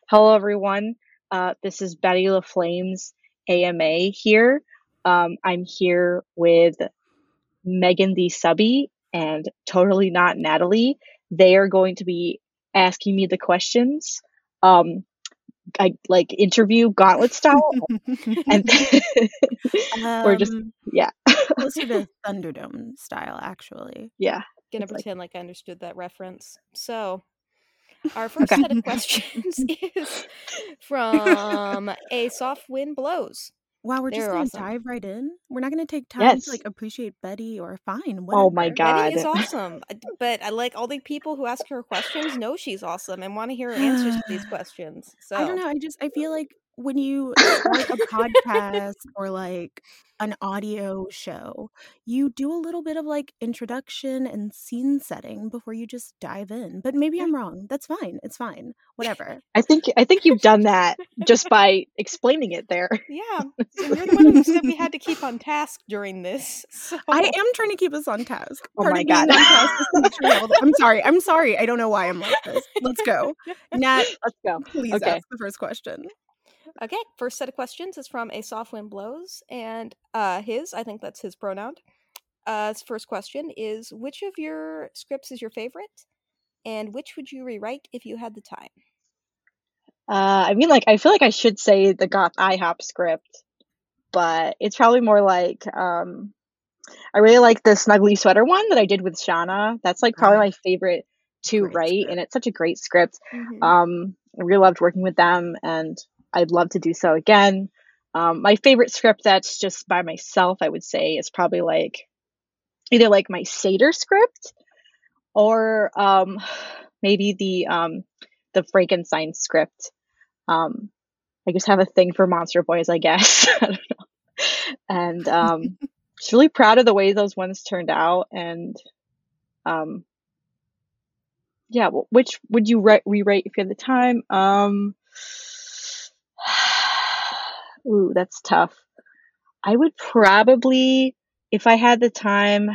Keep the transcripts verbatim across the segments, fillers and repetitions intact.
Hello, everyone. Uh, this is Betty LaFlame's A M A here. Um, I'm here with Megan the Subby and Totally Not Natalie. They are going to be asking me the questions, um, I like interview gauntlet style, and we're just Um, yeah, closer to Thunderdome style, actually. yeah. Gonna It's like pretend like I understood that reference. So, our first Okay. set of questions is from A Soft Wind Blows. Wow, we're just They're gonna awesome. dive right in. We're not gonna take time yes. to like appreciate Betty or fine, Oh my whatever. god. Betty is awesome, uh, d- but I like all the people who ask her questions know she's awesome and want to hear her answers to these questions. I don't So, know. I just I feel like when you start a podcast or like an audio show, you do a little bit of like introduction and scene setting before you just dive in. But maybe I'm wrong. That's fine. It's fine. Whatever. I think I think you've done that just by explaining it there. yeah, and you're the one who said we had to keep on task during this. So, I am trying to keep us on task. Oh Part my of being god. on task is to make sure we have all the- I'm sorry. I'm sorry. I don't know why I'm like this. Let's go. Nat, Let's go. please Okay. ask the first question. okay, first set of questions is from A Soft Wind Blows, and uh, his, I think that's his pronoun. Uh, his first question is, which of your scripts is your favorite, and which would you rewrite if you had the time? Uh, I mean, like, I feel like I should say the Goth IHOP script, but it's probably more like, um, I really like the Snuggly Sweater one that I did with Shauna. That's like probably Ah, my favorite to great write, script. and it's such a great script. Mhm. Um, I really loved working with them, and I'd love to do so again. Um, my favorite script that's just by myself, I would say, is probably like either like my Seder script or um, maybe the um, the Frankenstein script. Um, I just have a thing for monster boys, I guess. I don't know. And um, just really proud of the way those ones turned out. And um, yeah, wh- which would you re- rewrite if you had the time? Um, ooh, that's tough. I would probably, if I had the time,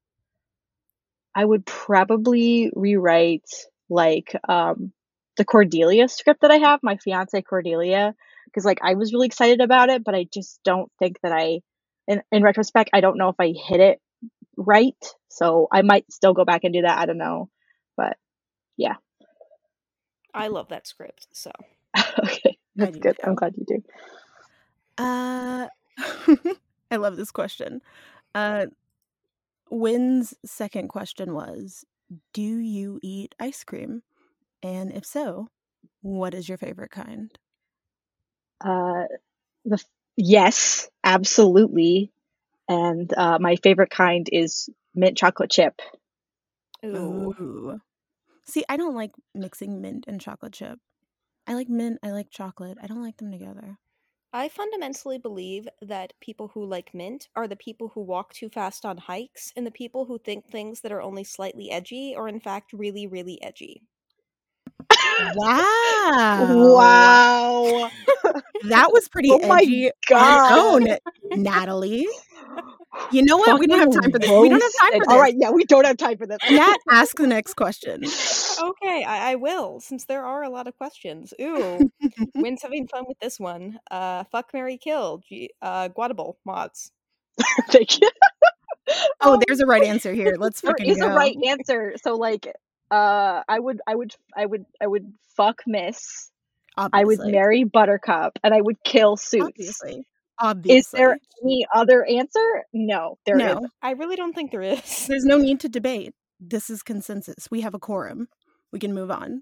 I would probably rewrite like um, the Cordelia script that I have, my fiance Cordelia, because like I was really excited about it, but I just don't think that I, in in retrospect, I don't know if I hit it right. So I might still go back and do that. I don't know, but yeah. I love that script. So, Okay, that's do good. too. I'm glad you do. Uh, I love this question. Uh, Wynn's second question was, do you eat ice cream? And if so, what is your favorite kind? Uh, the f- yes, absolutely. And uh, my favorite kind is mint chocolate chip. ooh. Ooh. See, I don't like mixing mint and chocolate chip. I like mint, I like chocolate. I don't like them together. I fundamentally believe that people who like mint are the people who walk too fast on hikes, and the people who think things that are only slightly edgy are in fact really, really edgy. Wow. Wow. That was pretty Oh my edgy on god. its own, Natalie. You know what? We don't have time for this. We don't have time for All this. right, yeah, we don't have time for this. Nat, ask the next question. Okay, I, I will, since there are a lot of questions. Ooh, Wynn's having fun with this one. Uh, fuck, Mary kill. G- uh, Guadable mods. Thank you. Oh, Um, there's a right answer here. Let's there fucking is a go. right answer. So like, uh, I would, I would, I would, I would fuck Miss. I would Obviously. marry Buttercup, and I would kill Suits. Obviously. Is Obviously. there any other answer? No, there No. isn't. I really don't think there is. There's no need to debate. This is consensus. We have a quorum. We can move on.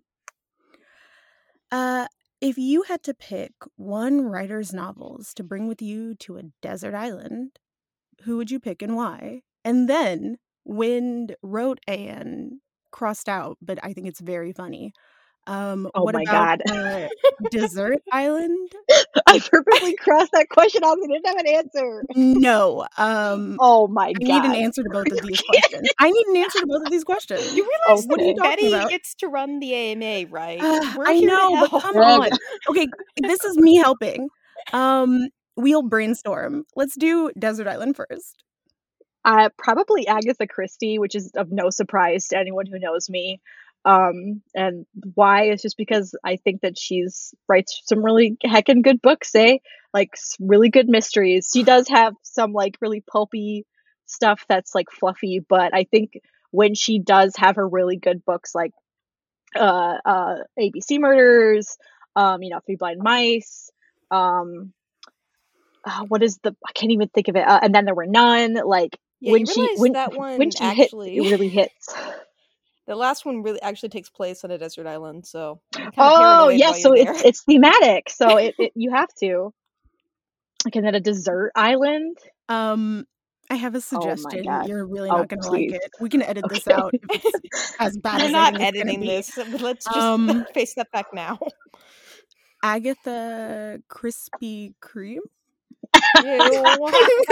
Uh, if you had to pick one writer's novels to bring with you to a desert island, who would you pick and why? And then Wind wrote and crossed out, but I think it's very funny. Um, Oh what my about god. uh, Desert Island? I purposely crossed that question out because I didn't have an answer. No. Um, Oh my I god. need an answer to both of these questions. I need an answer to both of these questions. You realize What are you Okay. talking Betty about? gets to run the A M A, right? Uh, We're I here know, to but help. come Greg. on. Okay, this is me helping. Um, we'll brainstorm. Let's do Desert Island first. Uh, probably Agatha Christie, which is of no surprise to anyone who knows me. Um, and why is just because I think that she's writes some really heckin' good books, eh? Like really good mysteries. She does have some like really pulpy stuff that's like fluffy, but I think when she does have her really good books like uh uh A B C Murders, um, you know, Three Blind Mice, um uh, what is the I can't even think of it. Uh, and Then There Were None. Like Yeah, when you she realize when that when one she hits, actually it really hits. the last one really actually takes place on a desert island, so you're kind of Oh paranoid yeah, while you're so it's there. it's thematic. So it, it you have to. Like, is it a desert island? Um, I have a Oh my suggestion. god. You're really Oh not gonna like please. it. We can edit this Okay. out if it's as bad We're as I not think it's gonna editing be. this. Let's just Um, face that fact now. Agatha Krispy Kreme. Ew.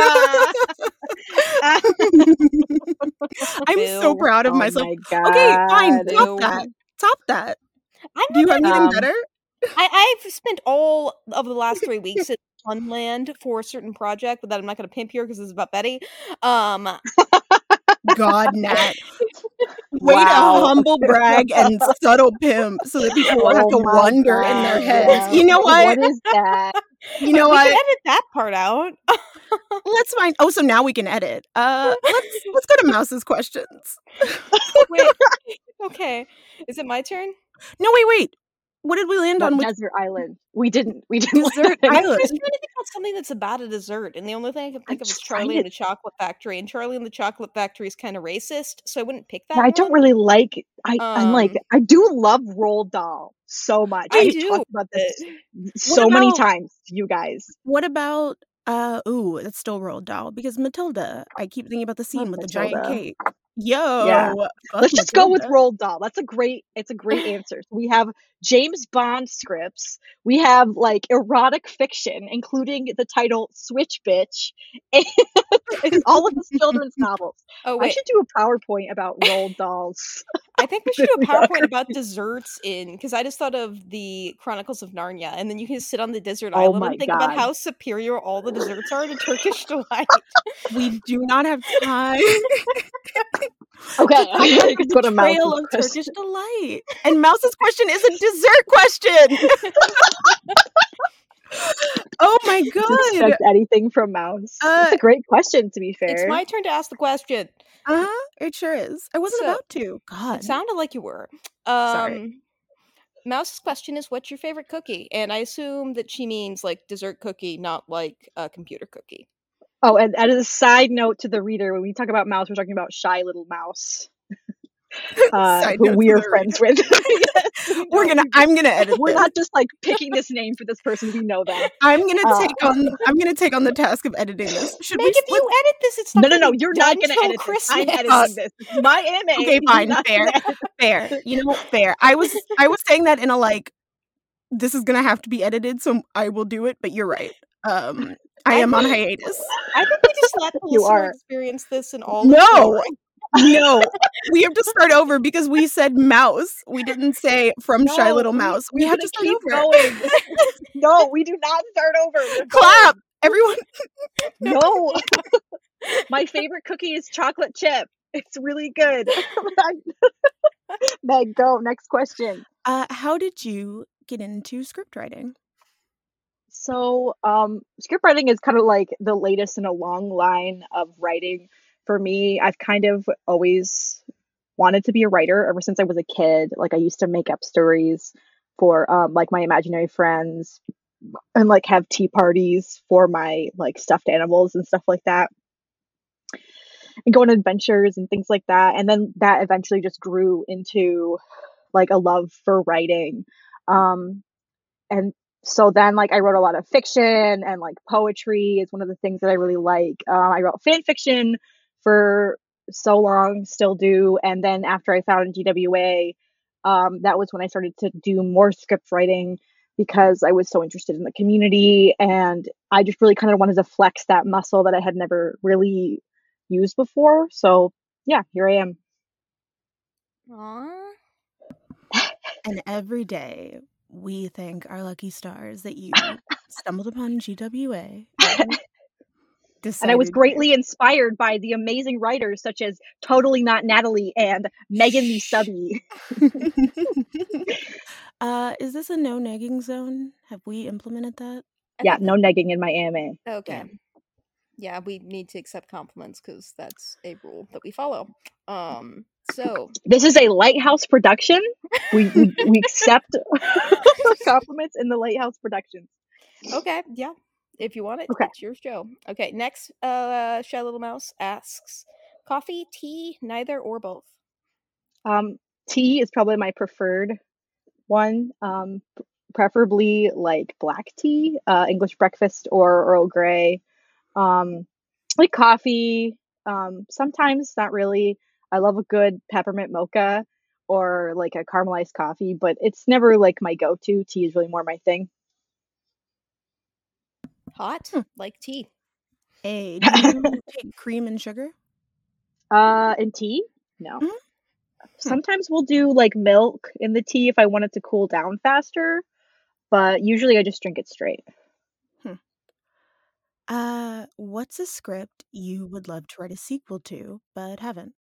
I'm so Boo. proud of Oh myself. my Okay, fine. god. Top Boo. that. Top that. I'm Do you not have that anything Um, better? I, I've spent all of the last three weeks at Funland for a certain project, but that I'm not going to pimp here because it's about Betty. Um, God, Nat. Way to wow. humble brag and subtle pimp so that people will have Oh to my wonder in their god. heads. Yeah. You know what? What is that? You know we what? can edit that part out. Let's find. Oh, so now we can edit. Uh, let's let's go to Mouse's questions. Wait. Okay. Is it my turn? No, wait, wait. What did we land No, on? With desert island. We didn't. We didn't. Desert land I Island. was trying to think about something that's about a dessert, and the only thing I can think I'm of is trying Charlie to. and the Chocolate Factory. And Charlie and the Chocolate Factory is kind of racist, so I wouldn't pick Yeah, that I one. don't really like. I I'm like Um, I do love Roald Dahl so much. I I do. talked about this but so many about- times, to you guys. What about? Uh, ooh, it's still Roald Dahl because Matilda. I keep thinking about the scene Love with the giant Matilda. cake. Yo, Yeah. fuck Let's just go with Matilda. Roald Dahl. That's a great. It's a great answer. We have James Bond scripts. We have like erotic fiction, including the title "Switch Bitch," and all of his children's novels. Oh I wait, should do a PowerPoint about Roald Dahl's. I think we should do a PowerPoint bibliography. about desserts in because I just thought of the Chronicles of Narnia, and then you can sit on the desert Oh island my and think about God. how superior all the desserts are to Turkish delight. We do not have time. Okay, to talk okay, about let's the go to betrayal Mouse's of question. Turkish delight. And Mouse's question is a dessert question. Oh my Didn't god. expect anything from Mouse. Uh, That's a great question, to be fair. It's my turn to ask the question. Uh-huh. It sure is. I wasn't So, about to. God. It sounded like you were. Sorry. Um, Mouse's question is, "What's your favorite cookie?" And I assume that she means like dessert cookie, not like a computer cookie. Oh, and, and as a side note to the reader, when we talk about Mouse, we're talking about Shy Little Mouse, uh, Side who note we to are the friends with. Yes, We're no, gonna we- I'm gonna edit We're this. not just like picking this name for this person. We know them. I'm gonna Uh, take on I'm gonna take on the task of editing this. Should Meg, we if split? you edit this, it's not No, no, gonna no. be You're done not gonna till edit this. I'm Christmas. editing Uh, this. This is my M A. Okay, You're fine, not fair. gonna edit Fair. this. You know, fair. I was I was saying that in a like this is gonna have to be edited, so I will do it, but you're right. Um I I am on think- hiatus. I think we just let the You listener are. experience this in all its No. glory. No, we have to start over because we said mouse. We didn't say from Shy No, Little we- Mouse. We we're have gonna to start keep over. going. No, we do not start over. We're Clap, going. everyone. No. My favorite cookie is chocolate chip. It's really good. Meg, go. Next question. Uh, how did you get into script writing? So, um, script writing is kind of like the latest in a long line of writing for me. I've kind of always wanted to be a writer ever since I was a kid. Like I used to make up stories for um like my imaginary friends and like have tea parties for my like stuffed animals and stuff like that. And go on adventures and things like that. And then that eventually just grew into like a love for writing. Um and so then like I wrote a lot of fiction, and like poetry is one of the things that I really like. Um, I wrote fan fiction for so long, still do. And then after I found G W A, um, that was when I started to do more script writing because I was so interested in the community, and I just really kind of wanted to flex that muscle that I had never really used before. So yeah, here I am. Aww. And every day we thank our lucky stars that you stumbled upon G W A and And I was Decided to. greatly inspired by the amazing writers such as Totally Not Natalie and Megan Lee Stubby. uh, is this a no negging zone? Have we implemented that? I Yeah, think no negging in my A M A. that- okay. Yeah. Yeah, we need to accept compliments because that's a rule that we follow. Um, so This is a Lighthouse production. We we, we accept compliments in the Lighthouse Productions. okay, yeah, if you want it, Okay. it's your show. Okay, next, uh, Shy Little Mouse asks, coffee, tea, neither or both. Um, tea is probably my preferred one. Um, preferably like black tea, uh, English breakfast or Earl Grey. Um, like coffee. Um, sometimes not really. I love a good peppermint mocha or like a caramelized coffee, but it's never like my go-to. Tea is really more my thing. Hot, Hmm. like tea. Hey, do you take cream and sugar? Uh, and tea? No. Mhm. Sometimes we'll do like milk in the tea if I want it to cool down faster, but usually I just drink it straight. Uh, what's a script you would love to write a sequel to, but haven't?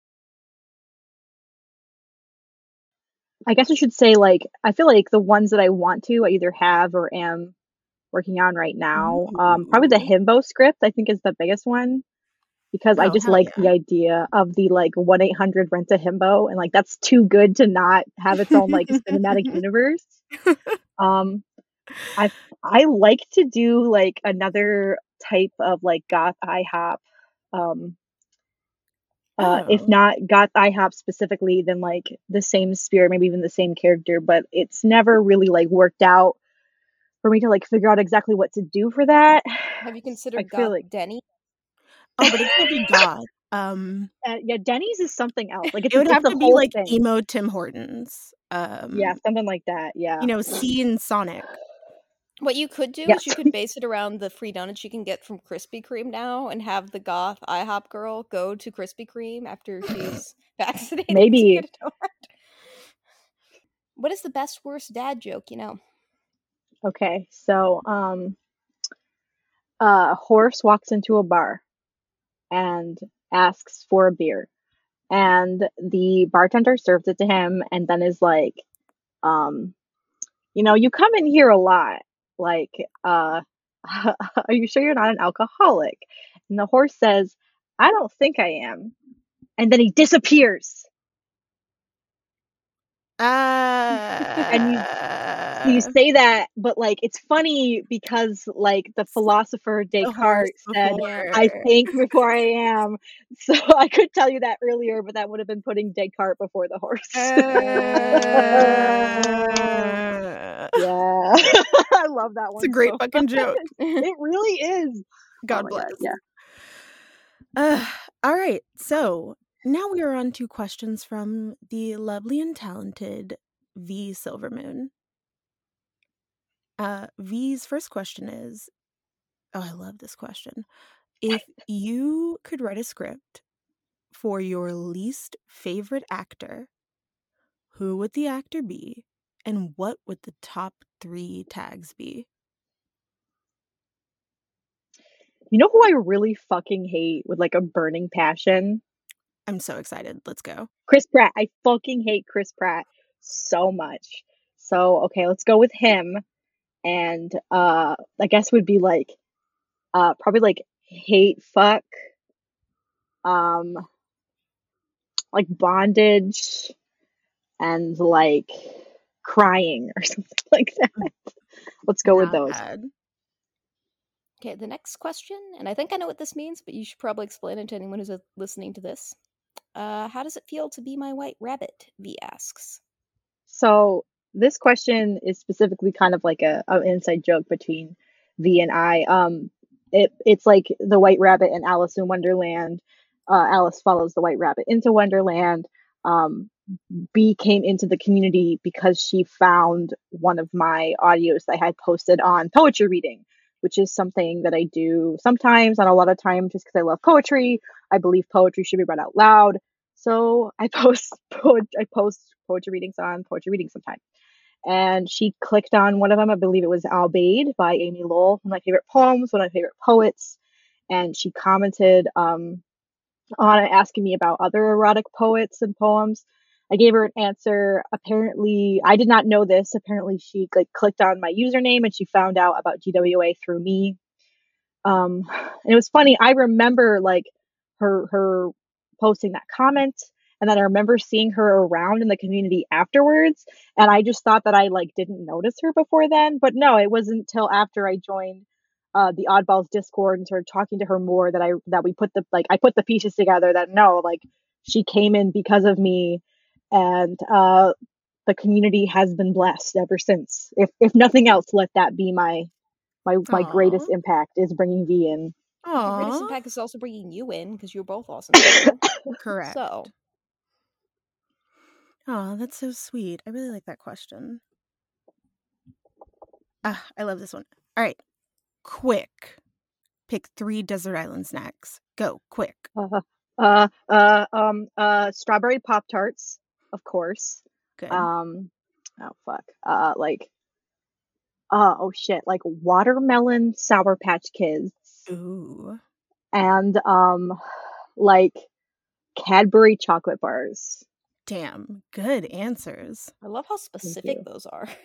I guess I should say like I feel like the ones that I want to, I either have or am working on right now. Um, probably the Ooh. Himbo script I think is the biggest one because I Oh, just hell like yeah. the idea of the like one eight hundred rent a himbo, and like that's too good to not have its own like cinematic universe. Um, I I like to do like another type of like goth IHOP. Um, uh, if Oh. not goth IHOP specifically, then like the same spirit, maybe even the same character, but it's never really like worked out for me to like figure out exactly what to do for that. Have you I considered feel Goth like Denny? Oh, but it can't be God. Um, uh, yeah, Denny's is something else. Like it's it would it's have the to be whole like thing. emo Tim Hortons. Yeah, Um, something like that. Yeah. you know, C and Sonic. What you could do Yes. is you could base it around the free donuts you can get from Krispy Kreme now and have the goth IHOP girl go to Krispy Kreme after she's vaccinated to Maybe. get a donut. What is the best worst dad joke, you know? Okay. So, um, a horse walks into a bar and asks for a beer, and the bartender serves it to him, and then is like, um, you know, you come in here a lot. Like, uh, are you sure you're not an alcoholic? And the horse says, I don't think I am. And then he disappears. And you you Uh, say that, but like it's funny because like the philosopher the horse Descartes said, before. I think before I am. So I could tell you that earlier, but that would have been putting Descartes before the horse. Uh, Yeah. I love that it's a one great so fucking joke. It really is. God Oh my bless. God, yeah. Uh, all right. So now we are on to questions from the lovely and talented V Silvermoon. Uh, V's first question is, oh, I love this question. If you could write a script for your least favorite actor, who would the actor be, and what would the top three tags be? You know who I really fucking hate with like a burning passion? I'm so excited. Let's go. Chris Pratt. I fucking hate Chris Pratt so much. So, okay, let's go with him. And uh I guess would be like uh probably like hate fuck, um like bondage and like crying or something like that. Let's go with Not those. bad. Okay, the next question, and I think I know what this means, but you should probably explain it to anyone who's uh, listening to this. Uh, how does it feel to be my white rabbit? V asks. So this question is specifically kind of like a an inside joke between V and I. Um, it it's like the White Rabbit and Alice in Wonderland. Uh, Alice follows the White Rabbit into Wonderland. Um, B came into the community because she found one of my audios that I had posted on poetry reading, which is something that I do sometimes, not a lot of times, just because I love poetry. I believe poetry should be read out loud. So I post po- I post poetry readings on poetry reading sometime. And she clicked on one of them. I believe it was Albaid by Amy Lowell, one of my favorite poems, one of my favorite poets. and she commented um, on it, asking me about other erotic poets and poems. I gave her an answer. Apparently, I did not know this. Apparently, she like clicked on my username and she found out about G W A through me. Um, and it was funny. I remember like her her posting that comment, and then I remember seeing her around in the community afterwards. And I just thought that I like didn't notice her before then, but no, it wasn't until after I joined uh, the Oddballs Discord and started talking to her more that I that we put the like I put the pieces together that no, like she came in because of me, and uh, the community has been blessed ever since. If if nothing else, let that be my my my Aw. greatest impact is bringing V in. Your greatest Aw. impact is also bringing you in because you're both awesome people. Correct. So, Oh, that's so sweet. I really like that question. Ah, I love this one. All right. Quick. Pick three desert island snacks. Go, quick. Uh, uh, uh, um, uh, strawberry Pop Tarts, of course. Good. Um, oh fuck. Uh, like, uh, oh shit, like watermelon Sour Patch Kids, Ooh. and um, like Cadbury chocolate bars. Damn. Good answers. I love how Thank specific you. those are.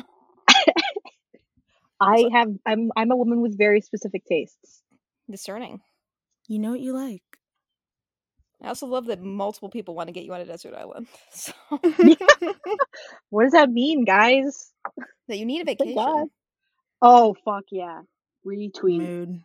I So- have. I'm. I'm a woman with very specific tastes. Discerning. You know what you like. I also love that multiple people want to get you on a desert island. So What does that mean, guys? that you need a Thank God. vacation. Oh fuck yeah! Retweet. Mood.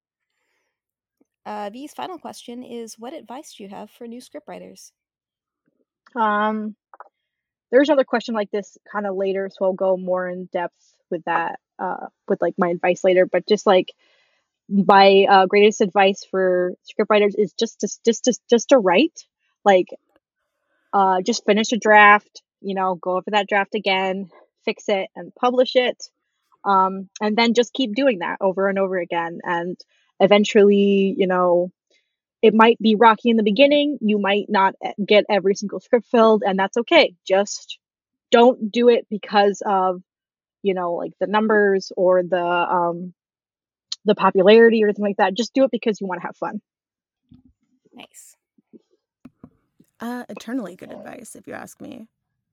Uh, V's final question is: what advice do you have for new scriptwriters? Um, there's another question like this kind of later, so I'll go more in depth with that, uh, with like my advice later. But just like my uh, greatest advice for scriptwriters is just to just to just to write, like, uh, just finish a draft. You know, go over that draft again, fix it, and publish it. Um, and then just keep doing that over and over again, and eventually, you know, it might be rocky in the beginning. You might not get every single script filled, and that's okay. Just don't do it because of, you know, like the numbers or the um the popularity or anything like that. Just do it because you want to have fun. Nice. Uh, eternally good advice, if you ask me.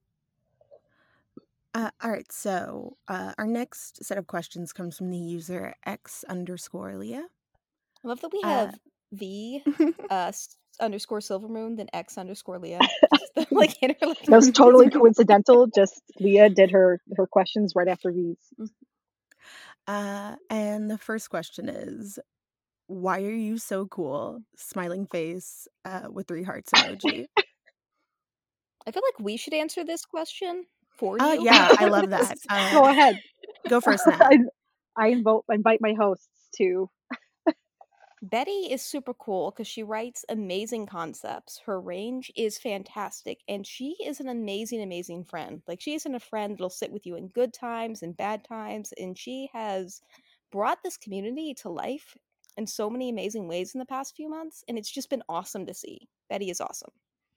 Uh, all right, so uh, our next set of questions comes from the user X underscore Leah. I love that we Uh, have V uh, s- underscore Silvermoon, then X underscore Leah. Just the, like interlinked. That was totally coincidental. Just Leah did her her questions right after V's. Uh, and the first question is, why are you so cool? Smiling face uh, with three hearts emoji. I feel like we should answer this question for Uh, you. yeah, I love that. Uh, Go ahead. Go first, Nat. I, I invite invite my hosts to. Betty is super cool because she writes amazing concepts. Her range is fantastic, and she is an amazing, amazing friend. Like, she isn't a friend that'll sit with you in good times and bad times, and she has brought this community to life in so many amazing ways in the past few months, and it's just been awesome to see. Betty is awesome.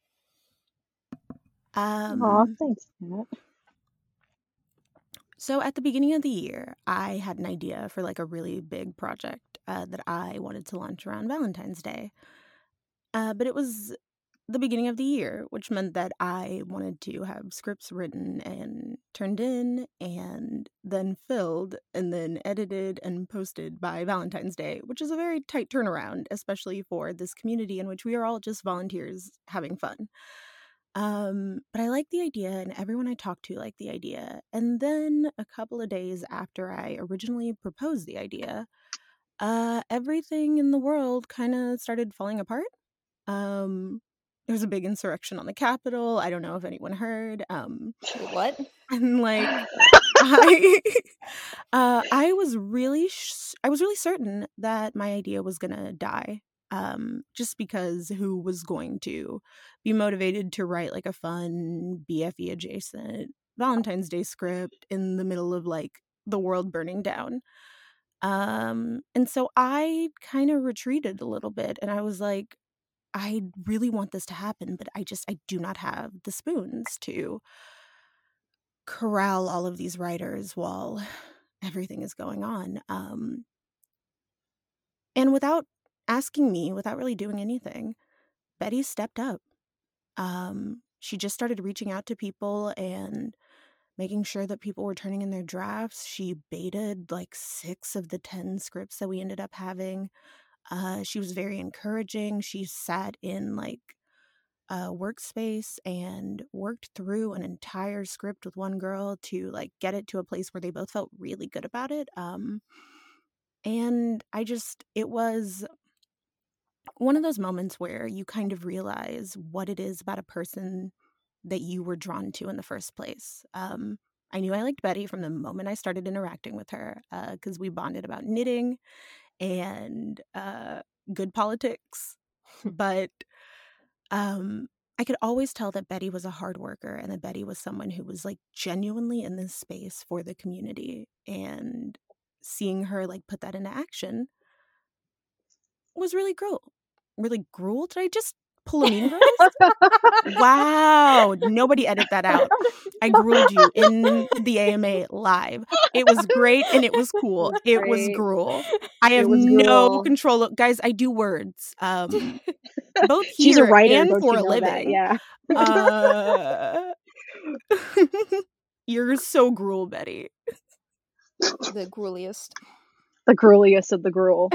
Um, Aw, thanks, Matt. So at the beginning of the year, I had an idea for like a really big project uh, that I wanted to launch around Valentine's Day. Uh, but it was the beginning of the year, which meant that I wanted to have scripts written and turned in and then filled and then edited and posted by Valentine's Day, which is a very tight turnaround, especially for this community in which we are all just volunteers having fun. Um, but I like the idea, and everyone I talked to liked the idea. And then a couple of days after I originally proposed the idea, uh, everything in the world kind of started falling apart. Um, there was a big insurrection on the Capitol. I don't know if anyone heard. Um, Wait, what? and like, I, uh, I was really, sh- I was really certain that my idea was gonna die. Um, just because who was going to be motivated to write like a fun B F E adjacent Valentine's Day script in the middle of like the world burning down? Um, and so I kind of retreated a little bit, and I was like, I really want this to happen, but I just I do not have the spoons to corral all of these writers while everything is going on. Um, And without asking me, without really doing anything, Betty stepped up. Um, she just started reaching out to people and making sure that people were turning in their drafts. She baited like six of the ten scripts that we ended up having. Uh, she was very encouraging. She sat in like a workspace and worked through an entire script with one girl to like get it to a place where they both felt really good about it. Um, and I just, it was one of those moments where you kind of realize what it is about a person that you were drawn to in the first place. Um, I knew I liked Betty from the moment I started interacting with her because uh, we bonded about knitting and uh, good politics. But um, I could always tell that Betty was a hard worker and that Betty was someone who was like genuinely in this space for the community. And seeing her like put that into action was really gruel. Really gruel? Did I just pull a Mean Girls? Wow. Nobody edit that out. I gruled you in the A M A live. It was great and it was cool. It was, it was gruel. I have no gruel. control. Guys, I do words. Um, both here She's a writer, and for you a living. That? Yeah. uh, you're so gruel, Betty. The grueliest. The grueliest of the gruel.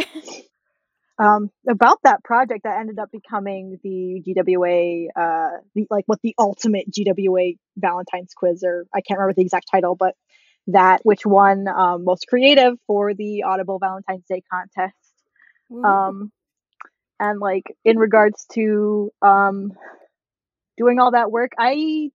Um, about that project that ended up becoming the G W A, uh, the, like what the ultimate G W A Valentine's quiz, or I can't remember the exact title, but that which won um, most creative for the Audible Valentine's Day contest. Ooh. Um, and like in regards to um, doing all that work, I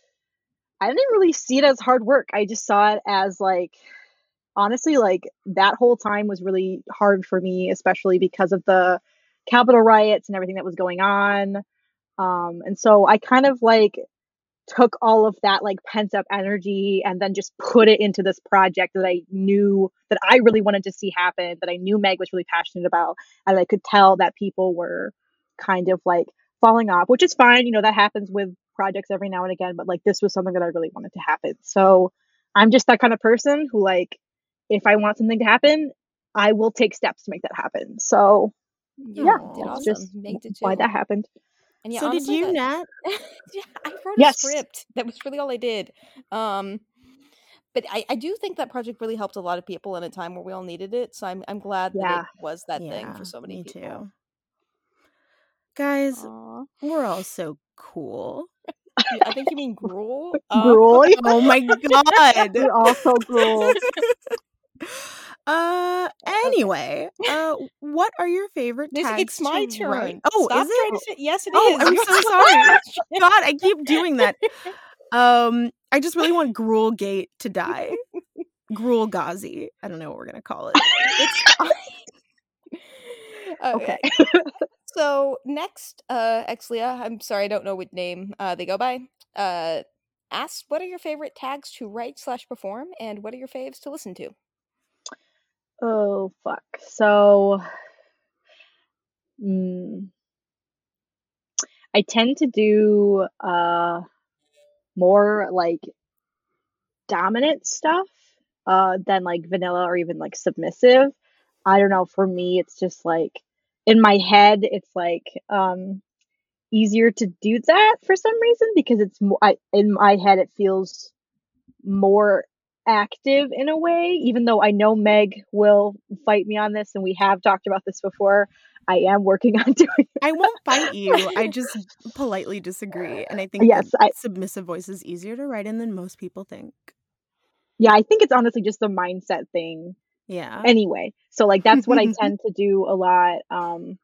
I didn't really see it as hard work. I just saw it as like, honestly, like that whole time was really hard for me, especially because of the Capitol riots and everything that was going on. Um, and so I kind of like took all of that like pent up energy and then just put it into this project that I knew that I really wanted to see happen, that I knew Meg was really passionate about. And I could tell that people were kind of like falling off, which is fine. You know, that happens with projects every now and again, but like this was something that I really wanted to happen. So I'm just that kind of person who like, if I want something to happen, I will take steps to make that happen. So yeah, yeah, did that's awesome. just Made it why that happened. And yeah, so honestly, did you, that, Nat? Yeah, I wrote yes. a script. That was really all I did. Um, but I, I do think that project really helped a lot of people in a time where we all needed it. So I'm I'm glad yeah. that it was that yeah, thing for so many me people. Too. Guys, Aww. We're all so cool. I think you mean gruel. Um, gruel? Oh my god. We're all so gruel. Uh. Anyway, uh, what are your favorite this, tags? It's my to turn. Write? Oh, Stop is it? To say, yes, it oh, is. I'm You're so sorry. God, I keep doing that. Um, I just really want Gruel Gate to die. Gruel Ghazi. I don't know what we're gonna call it. It's okay. So next, uh, Exlia, I'm sorry, I don't know what name uh, they go by. Uh, asked, what are your favorite tags to write slash perform, and what are your faves to listen to? Oh fuck. So, mm, I tend to do uh more like dominant stuff uh than like vanilla or even like submissive. I don't know. For me, it's just like in my head, it's like um easier to do that for some reason because it's more I, in my head it feels more active in a way, even though I know Meg will fight me on this and we have talked about this before. I am working on doing it. I won't fight you. I just politely disagree. And I think yes, that I, submissive voice is easier to write in than most people think. Yeah, I think it's honestly just a mindset thing. Yeah. Anyway, so like that's what I tend to do a lot. Um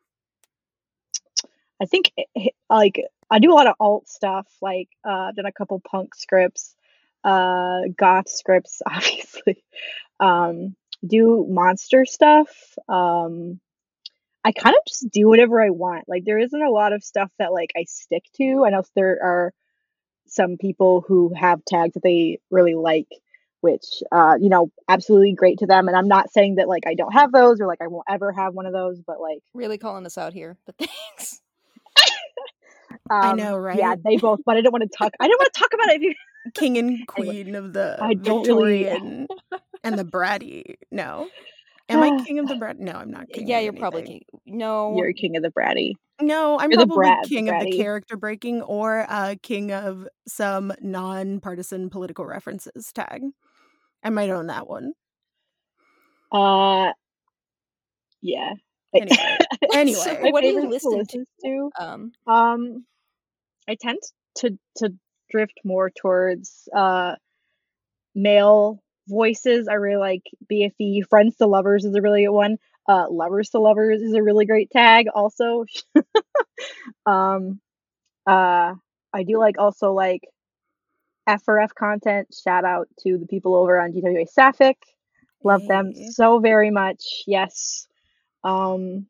I think like I do a lot of alt stuff, like uh I've done a couple punk scripts, uh goth scripts, obviously. Um do monster stuff. Um I kind of just do whatever I want. Like there isn't a lot of stuff that like I stick to. I know there are some people who have tags that they really like, which uh you know, absolutely great to them. And I'm not saying that like I don't have those or like I won't ever have one of those, but like really calling us out here, but thanks. Um, I know, right? Yeah, they both, but I didn't want to talk. I didn't want to talk about it. If you... King and queen anyway, of the I don't Victorian really... and the bratty. No. Am I king of the brat? No, I'm not king Yeah, of you're probably anything. king. No. You're king of the bratty. No, I'm You're the probably brat, king of the bratty. character breaking or uh, king of some non-partisan political references tag. I might own that one. Uh, yeah. Anyway, anyway, So My what do you favorites to listen listen to? Um, Um, I tend to to drift more towards uh male voices. I really like B F E. Friends to Lovers is a really good one. Uh, Lovers to Lovers is a really great tag also. um, uh, I do like also like F R F content. Shout out to the people over on G W A Sapphic. Love them Hey. so very much. Yes. Um,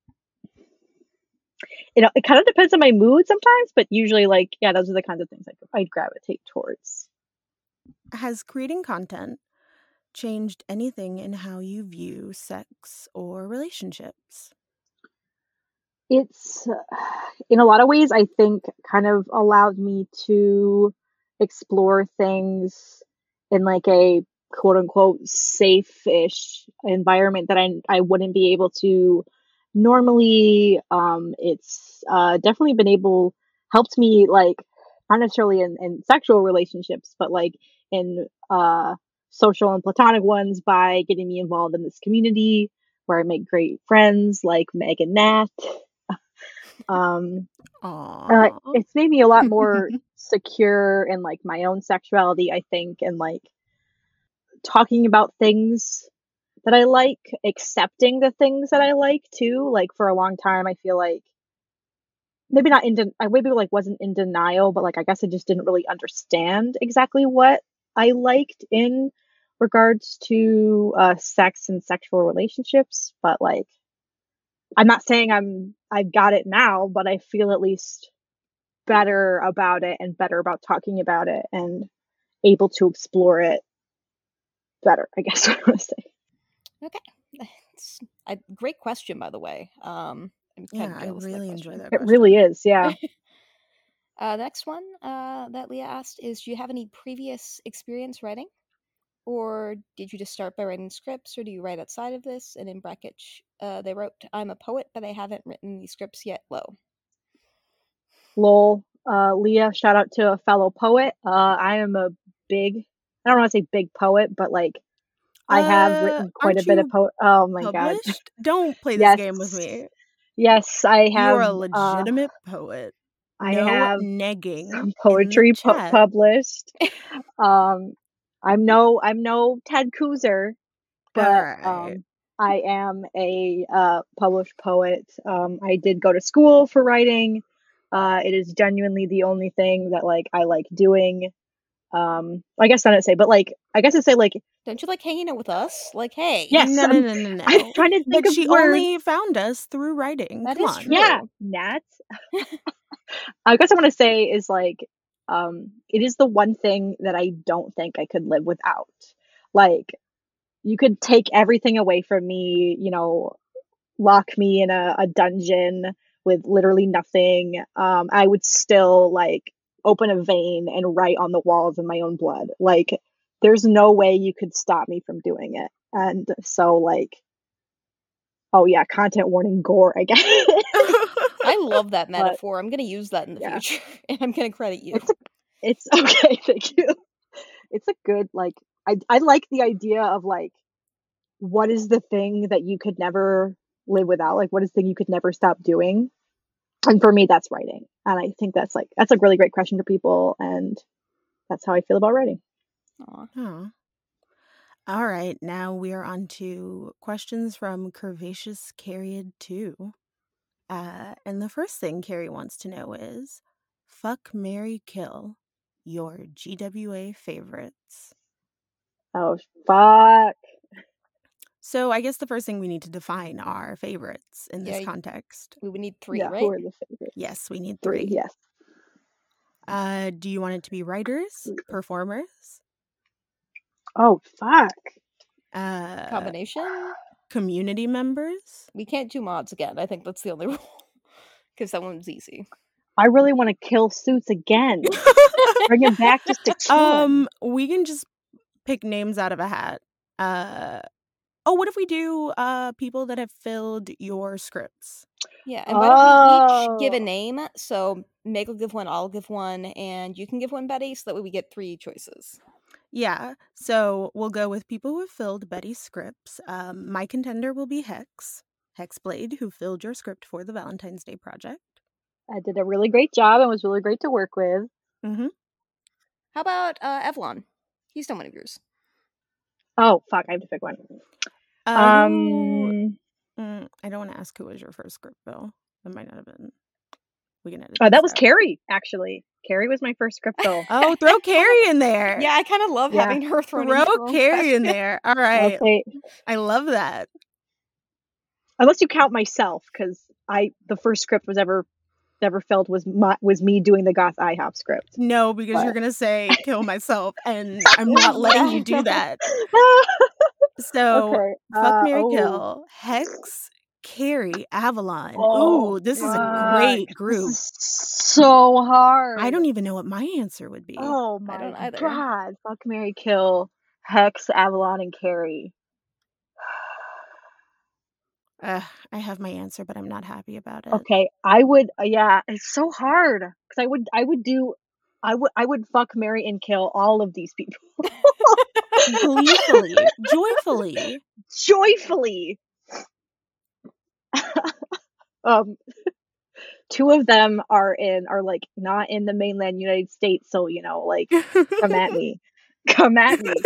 you know, it kind of depends on my mood sometimes, but usually, like, yeah, those are the kinds of things I I gravitate towards. Has creating content changed anything in how you view sex or relationships? It's, in a lot of ways, I think, kind of allowed me to explore things in like a quote unquote safe-ish environment that I I wouldn't be able to normally. Um, it's uh, definitely been able helped me like not necessarily in, in sexual relationships, but like in uh, social and platonic ones by getting me involved in this community where I make great friends like Meg and Nat. Um, uh, Aww. it's made me a lot more secure in like my own sexuality, I think, and like talking about things that I like, accepting the things that I like too. Like for a long time, I feel like maybe not in, de- I maybe like wasn't in denial, but like I guess I just didn't really understand exactly what I liked in regards to uh, sex and sexual relationships. But like, I'm not saying I'm I've got it now, but I feel at least better about it and better about talking about it and able to explore it better, I guess I want to say. okay. It's a great question, by the way. Um, I'm kind Yeah, of I jealous of that really enjoy question. that It question. really is, yeah. Uh, the next one uh, that Leah asked is, do you have any previous experience writing? Or did you just start by writing scripts, or do you write outside of this? And in brackets, uh, they wrote, I'm a poet, but I haven't written any scripts yet. Low. Lol. Uh, Leah, shout out to a fellow poet. Uh, I am a big, I don't want to say big poet, but like I have Uh, written quite a aren't bit of you poet. Oh my god. published? Don't play this Yes. game with me. Yes, I You are have. a Uh, legitimate poet. I No have negging some in the poetry pu- chat. published. Um, I'm no, I'm no Ted Kooser, but Alright. um, I am a uh, published poet. Um, I did go to school for writing. Uh, it is genuinely the only thing that like I like doing. Um, I guess I don't say, but like I guess I say like, Don't you like hanging out with us? Like, hey. yes, No, no, I'm, no, no, no. I'm trying to think But of she words. only found us through writing. That Come is on. true. Yeah, Nat. I guess I want to say is like, um, it is the one thing that I don't think I could live without. Like, you could take everything away from me, you know, lock me in a, a dungeon with literally nothing. Um, I would still like open a vein and write on the walls in my own blood. Like, there's no way you could stop me from doing it. And so, like, oh yeah, content warning gore, I guess. I love that But, metaphor. I'm going to use that in the yeah. future, and I'm going to credit you. It's, it's okay, thank you. It's a good, like, I, I like the idea of, like, what is the thing that you could never live without? Like, what is the thing you could never stop doing? And for me, that's writing. And I think that's, like, that's a really great question for people. And that's how I feel about writing. Aw. Oh. All right, now we are on to questions from Curvaceous Carried two. Uh, and the first thing Carrie wants to know is, fuck, marry, kill your G W A favorites. Oh, fuck. So I guess the first thing we need to define are favorites in this Yeah, context. we would need three, Yeah, right? who are the favorites? Yes, we need Three, three. yes. Uh, do you want it to be writers, performers, Oh, fuck. uh, Combination? community members? We can't do mods again. I think that's the only rule. Because that one's easy. I really want to kill Suits again. Bring him back just to kill him. Um, we can just pick names out of a hat. Uh, Oh, what if we do uh people that have filled your scripts? Yeah, and why don't we each give a Oh. name? So Meg will give one, I'll give one, and you can give one, Betty, so that way we get three choices. Yeah, so we'll go with people who have filled Betty's scripts. Um, my contender will be Hex, Hexblade, who filled your script for the Valentine's Day project. I did a really great job and was really great to work with. Mm-hmm. How about uh, Evlon? He's done one of yours. Oh, fuck, I have to pick one. Uh, who- Um, mm, I don't want to ask who was your first script, Bill. That might not have been. We can edit oh, that this was out. Carrie, actually. Carrie was my first script, though. Oh, throw Carrie in there. Yeah, I kind of love Yeah. having her thrown Throw in her own Carrie in question. there. All right. Okay. I love that. Unless you count myself, because I the first script was ever ever filled was my, was me doing the Goth IHOP script. No, because But- you're gonna say kill myself, and I'm not letting you do that. So Okay. fuck, uh, Mary, oh. kill, Hex, Carrie, Avalon. Oh, Ooh, this is a fuck. great This group. is so hard. I don't even know what my answer would be. Oh I don't my either. god. Fuck, Mary, kill, Hex, Avalon, and Carrie. Uh, I have my answer, but I'm not happy about it. Okay, I would. Uh, yeah, it's so hard because I would. I would do. I would. I would fuck, marry, and kill all of these people Gleefully, joyfully. joyfully. um, two of them are in are like not in the mainland United States, so you know, like, come at me, come at me.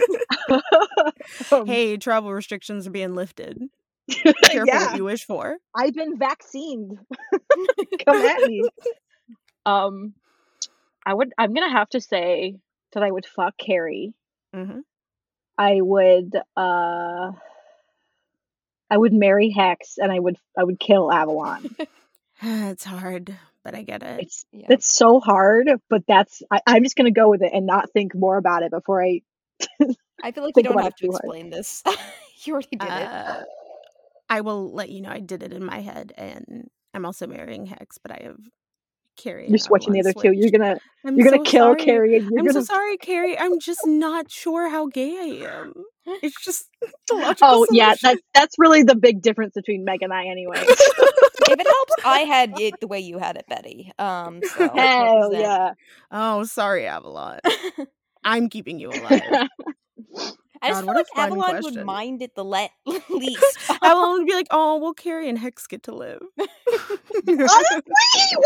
um, Hey, travel restrictions are being lifted. Be careful yeah, what you wish for. I've been vaccinated. Come at me. Um, I would. I'm gonna have to say that I would fuck Carrie. Mm-hmm. I would. Uh, I would marry Hex, and I would. I would kill Avalon. It's hard, but I get it. It's. Yeah. It's so hard, but that's. I, I'm just gonna go with it and not think more about it before I. I feel like you Think don't about have it to too hard. explain this. You already did it. Uh, I will let you know I did it in my head, and I'm also marrying Hex, but I have Carrie. You're and switching the Avalon other two. You're switched. gonna. I'm You're gonna so kill sorry. Carrie, and you're I'm gonna. so sorry, Carrie. I'm just not sure how gay I am. It's just the logical Oh yeah, solution. that's that's really the big difference between Meg and I, anyway. If it helps, I had it the way you had it, Betty. Um, so Hell represent. yeah. Oh, sorry, Avalon. I'm keeping you alive. I just God, feel what a like fun Avalon would question. mind it the le- least. Avalon would be like, "Oh, well, Carrie and Hex get to live." Honestly,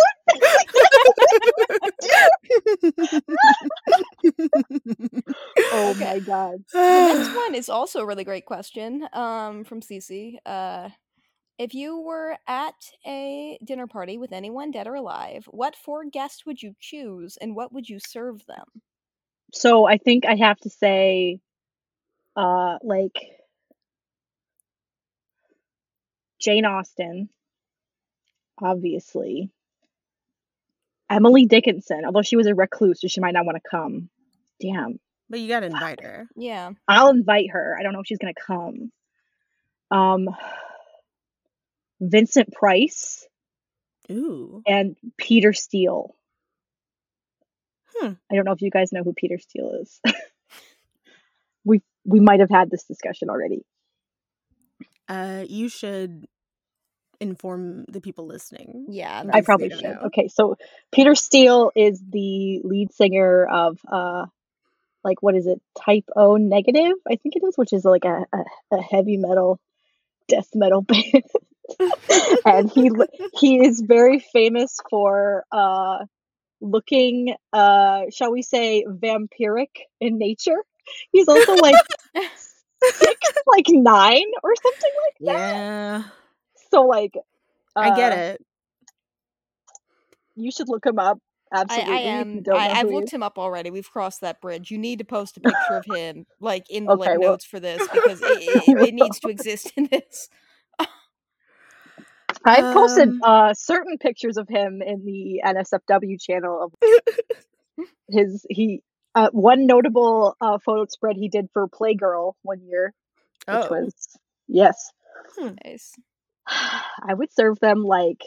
oh Okay. my god. The next one is also a really great question um, from Cece. Uh, if you were at a dinner party with anyone dead or alive, what four guests would you choose and what would you serve them? So I think I have to say, uh, like Jane Austen, obviously. Emily Dickinson, although she was a recluse, so she might not want to come. Damn. But you gotta invite her. Yeah. I'll invite her. I don't know if she's gonna come. Um, Vincent Price Ooh. and Peter Steele. Hmm. I don't know if you guys know who Peter Steele is. we we might have had this discussion already. Uh, you should inform the people listening. Yeah. in I case they probably don't should. know. Okay, so Peter Steele is the lead singer of uh like what is it? Type O Negative, I think it is, which is like a, a, a heavy metal death metal band. And he he is very famous for uh looking uh shall we say vampiric in nature. He's also like six like nine or something like that. Yeah, So like uh, I get it. You should look him up. Absolutely. I, I if you am. don't I, know I've who he looked is. him up already. We've crossed that bridge. You need to post a picture of him, like in the Okay, like well- notes for this, because it, it, it needs to exist in this. I've posted Um, uh certain pictures of him in the N S F W channel of his he uh one notable uh photo spread he did for Playgirl one year, which oh, was yes. Nice. I would serve them like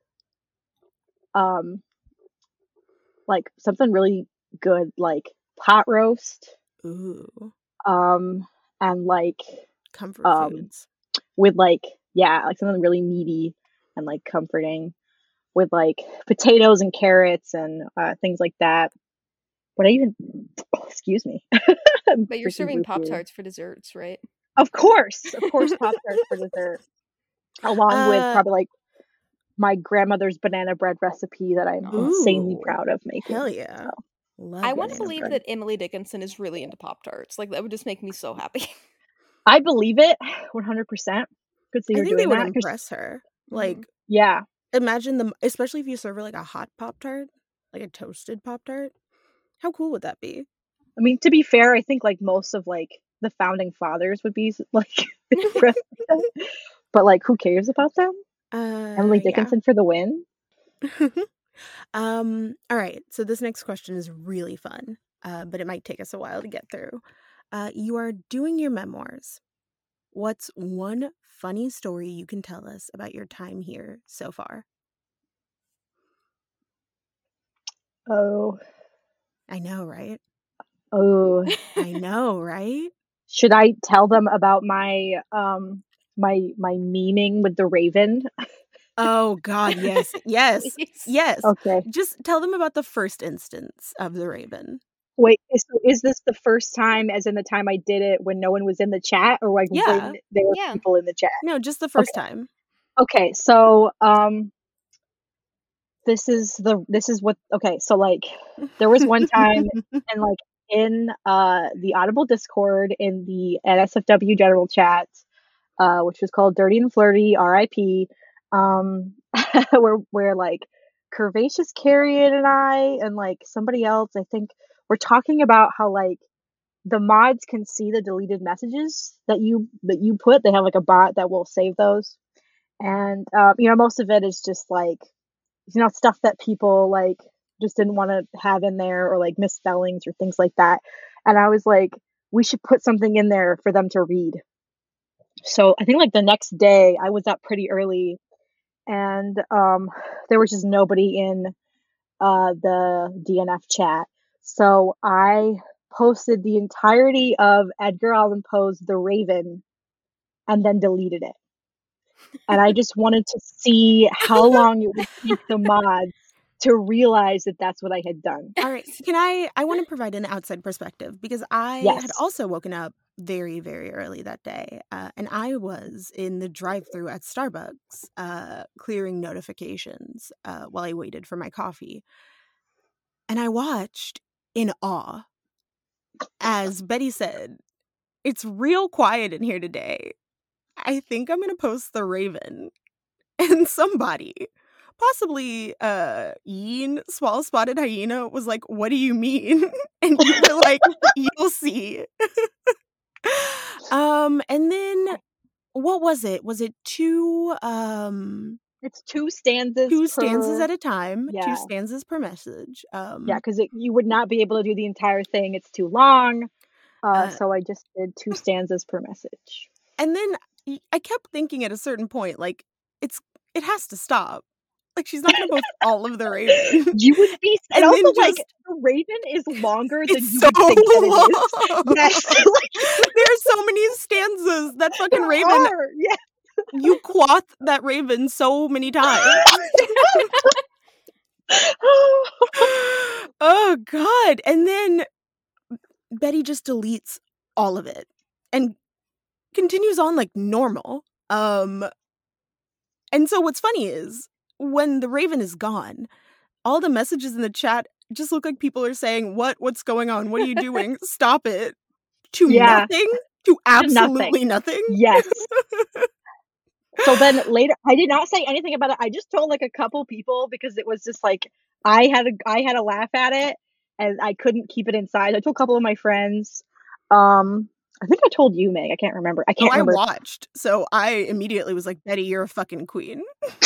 um like something really good, like pot roast, ooh. um and like Comfort um, foods. with like, yeah, like something really meaty and like comforting with like potatoes and carrots and uh, things like that. But I even, oh, excuse me. I'm But you're drinking serving root Pop beer. Tarts for desserts, right? Of course, of course, Pop Tarts for dessert, along with Uh, probably like my grandmother's banana bread recipe that I'm insanely Ooh, proud of making. hell yeah. So, Love I want to banana believe bread. that Emily Dickinson is really into Pop Tarts. Like, that would just make me so happy. I believe it one hundred percent. Could see I her think they doing would that. 'cause- impress her. Like, Mhm. yeah, imagine them, especially if you serve her like a hot Pop Tart, like a toasted Pop Tart. How cool would that be? I mean, to be fair, I think like most of like the founding fathers would be like impressed with that. But like, who cares about them? Uh, Emily yeah. Dickinson for the win. um. All right. So this next question is really fun, uh, but it might take us a while to get through. Uh, you are doing your memoirs. What's one funny story you can tell us about your time here so far? Oh, I know, right? oh. I know, right? Should I tell them about my um my my memeing with the Raven? Oh God, yes, yes, Please. yes. Okay. Just tell them about the first instance of the Raven. Wait, is, is this the first time, as in the time I did it when no one was in the chat, or like Yeah. when there were Yeah. people in the chat? No, just the first time. Okay, so um, this is the this is what. Okay, so like there was one time, and like in uh the Audible Discord in the N S F W general chat, uh, which was called Dirty and Flirty, R I P, um, where where like Curvaceous Carrion and I and like somebody else, I think, we're talking about how like the mods can see the deleted messages that you that you put. They have like a bot that will save those, and uh, you know, most of it is just like, you know, stuff that people like just didn't want to have in there, or like misspellings or things like that. And I was like, we should put something in there for them to read. So I think like the next day I was up pretty early, and um, there was just nobody in uh, the D N F chat. So I posted the entirety of Edgar Allan Poe's The Raven and then deleted it. And I just wanted to see how long it would take the mods to realize that that's what I had done. All right. Can I I want to provide an outside perspective, because I Yes. had also woken up very, very early that day. Uh, and I was in the drive-thru at Starbucks, uh, clearing notifications uh, while I waited for my coffee. And I watched in awe as Betty said, "It's real quiet in here today. I think I'm going to post The Raven." And somebody, possibly uh Yeen, Swallow Spotted Hyena, was like, "What do you mean?" And you were like, "You'll see." um, and then what was it? Was it two um It's two stanzas two per... stanzas at a time, Yeah. two stanzas per message. Um Yeah, because you would not be able to do the entire thing. It's too long. Uh, Uh, so I just did two stanzas per message. And then y- I kept thinking at a certain point, like, it's it has to stop. Like, she's not going to post all of The Raven. You would be... And, And also, then like, just- The Raven is longer than It's you so would think that it long. is. Yes. Like, There's so many stanzas. That fucking there Raven, are. Yeah. you quoth that Raven so many times. Oh, God. And then Betty just deletes all of it and continues on like normal. Um, and so what's funny is when the Raven is gone, all the messages in the chat just look like people are saying, "What? What's going on? What are you doing? Stop it." To Yeah. nothing. To absolutely nothing. Yes. So then later, I did not say anything about it. I just told like a couple people, because it was just like, I had a I had a laugh at it and I couldn't keep it inside. I told a couple of my friends. Um, I think I told you, Meg. I can't remember. I Oh, can't I remember. watched. So I immediately was like, "Betty, you're a fucking queen."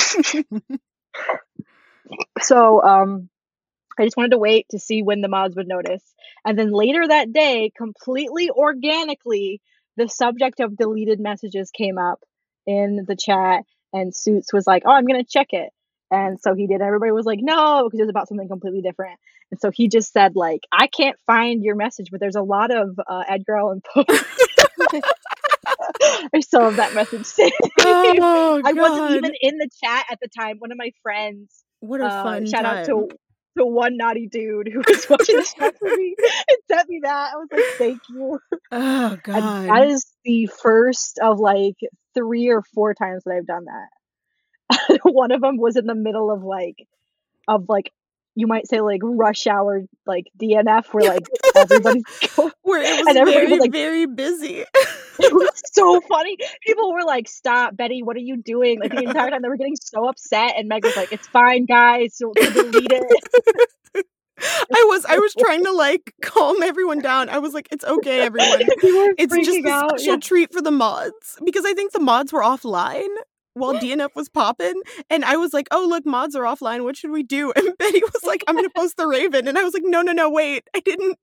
So um, I just wanted to wait to see when the mods would notice. And then later that day, completely organically, the subject of deleted messages came up in the chat, and Suits was like, "Oh, I'm gonna check it." And so he did. Everybody was like, "No," because it was about something completely different. And so he just said, like, "I can't find your message, but there's a lot of uh, Edgar Allan Poe." I still have that message saved. Oh, I wasn't God. even in the chat at the time. One of my friends, What a uh, fun shout out time. to to one naughty dude who was watching the show for me and sent me that. I was like, thank you. Oh, And God. that is the first of like three or four times that I've done that. One of them was in the middle of like of like you might say like rush hour like D N F where like everybody's going Where it was and everybody very, was like very busy. it was so funny. People were like, "Stop, Betty! What are you doing?" Like the entire time they were getting so upset, and Meg was like, "It's fine, guys. So, so delete it." I was I was trying to like calm everyone down. I was like, it's okay, everyone. You were It's just freaking a out. special Yeah. treat for the mods. Because I think the mods were offline while D N F was popping. And I was like, oh look, mods are offline. What should we do? And Betty was like, I'm gonna post the Raven. And I was like, no, no, no, wait. I didn't.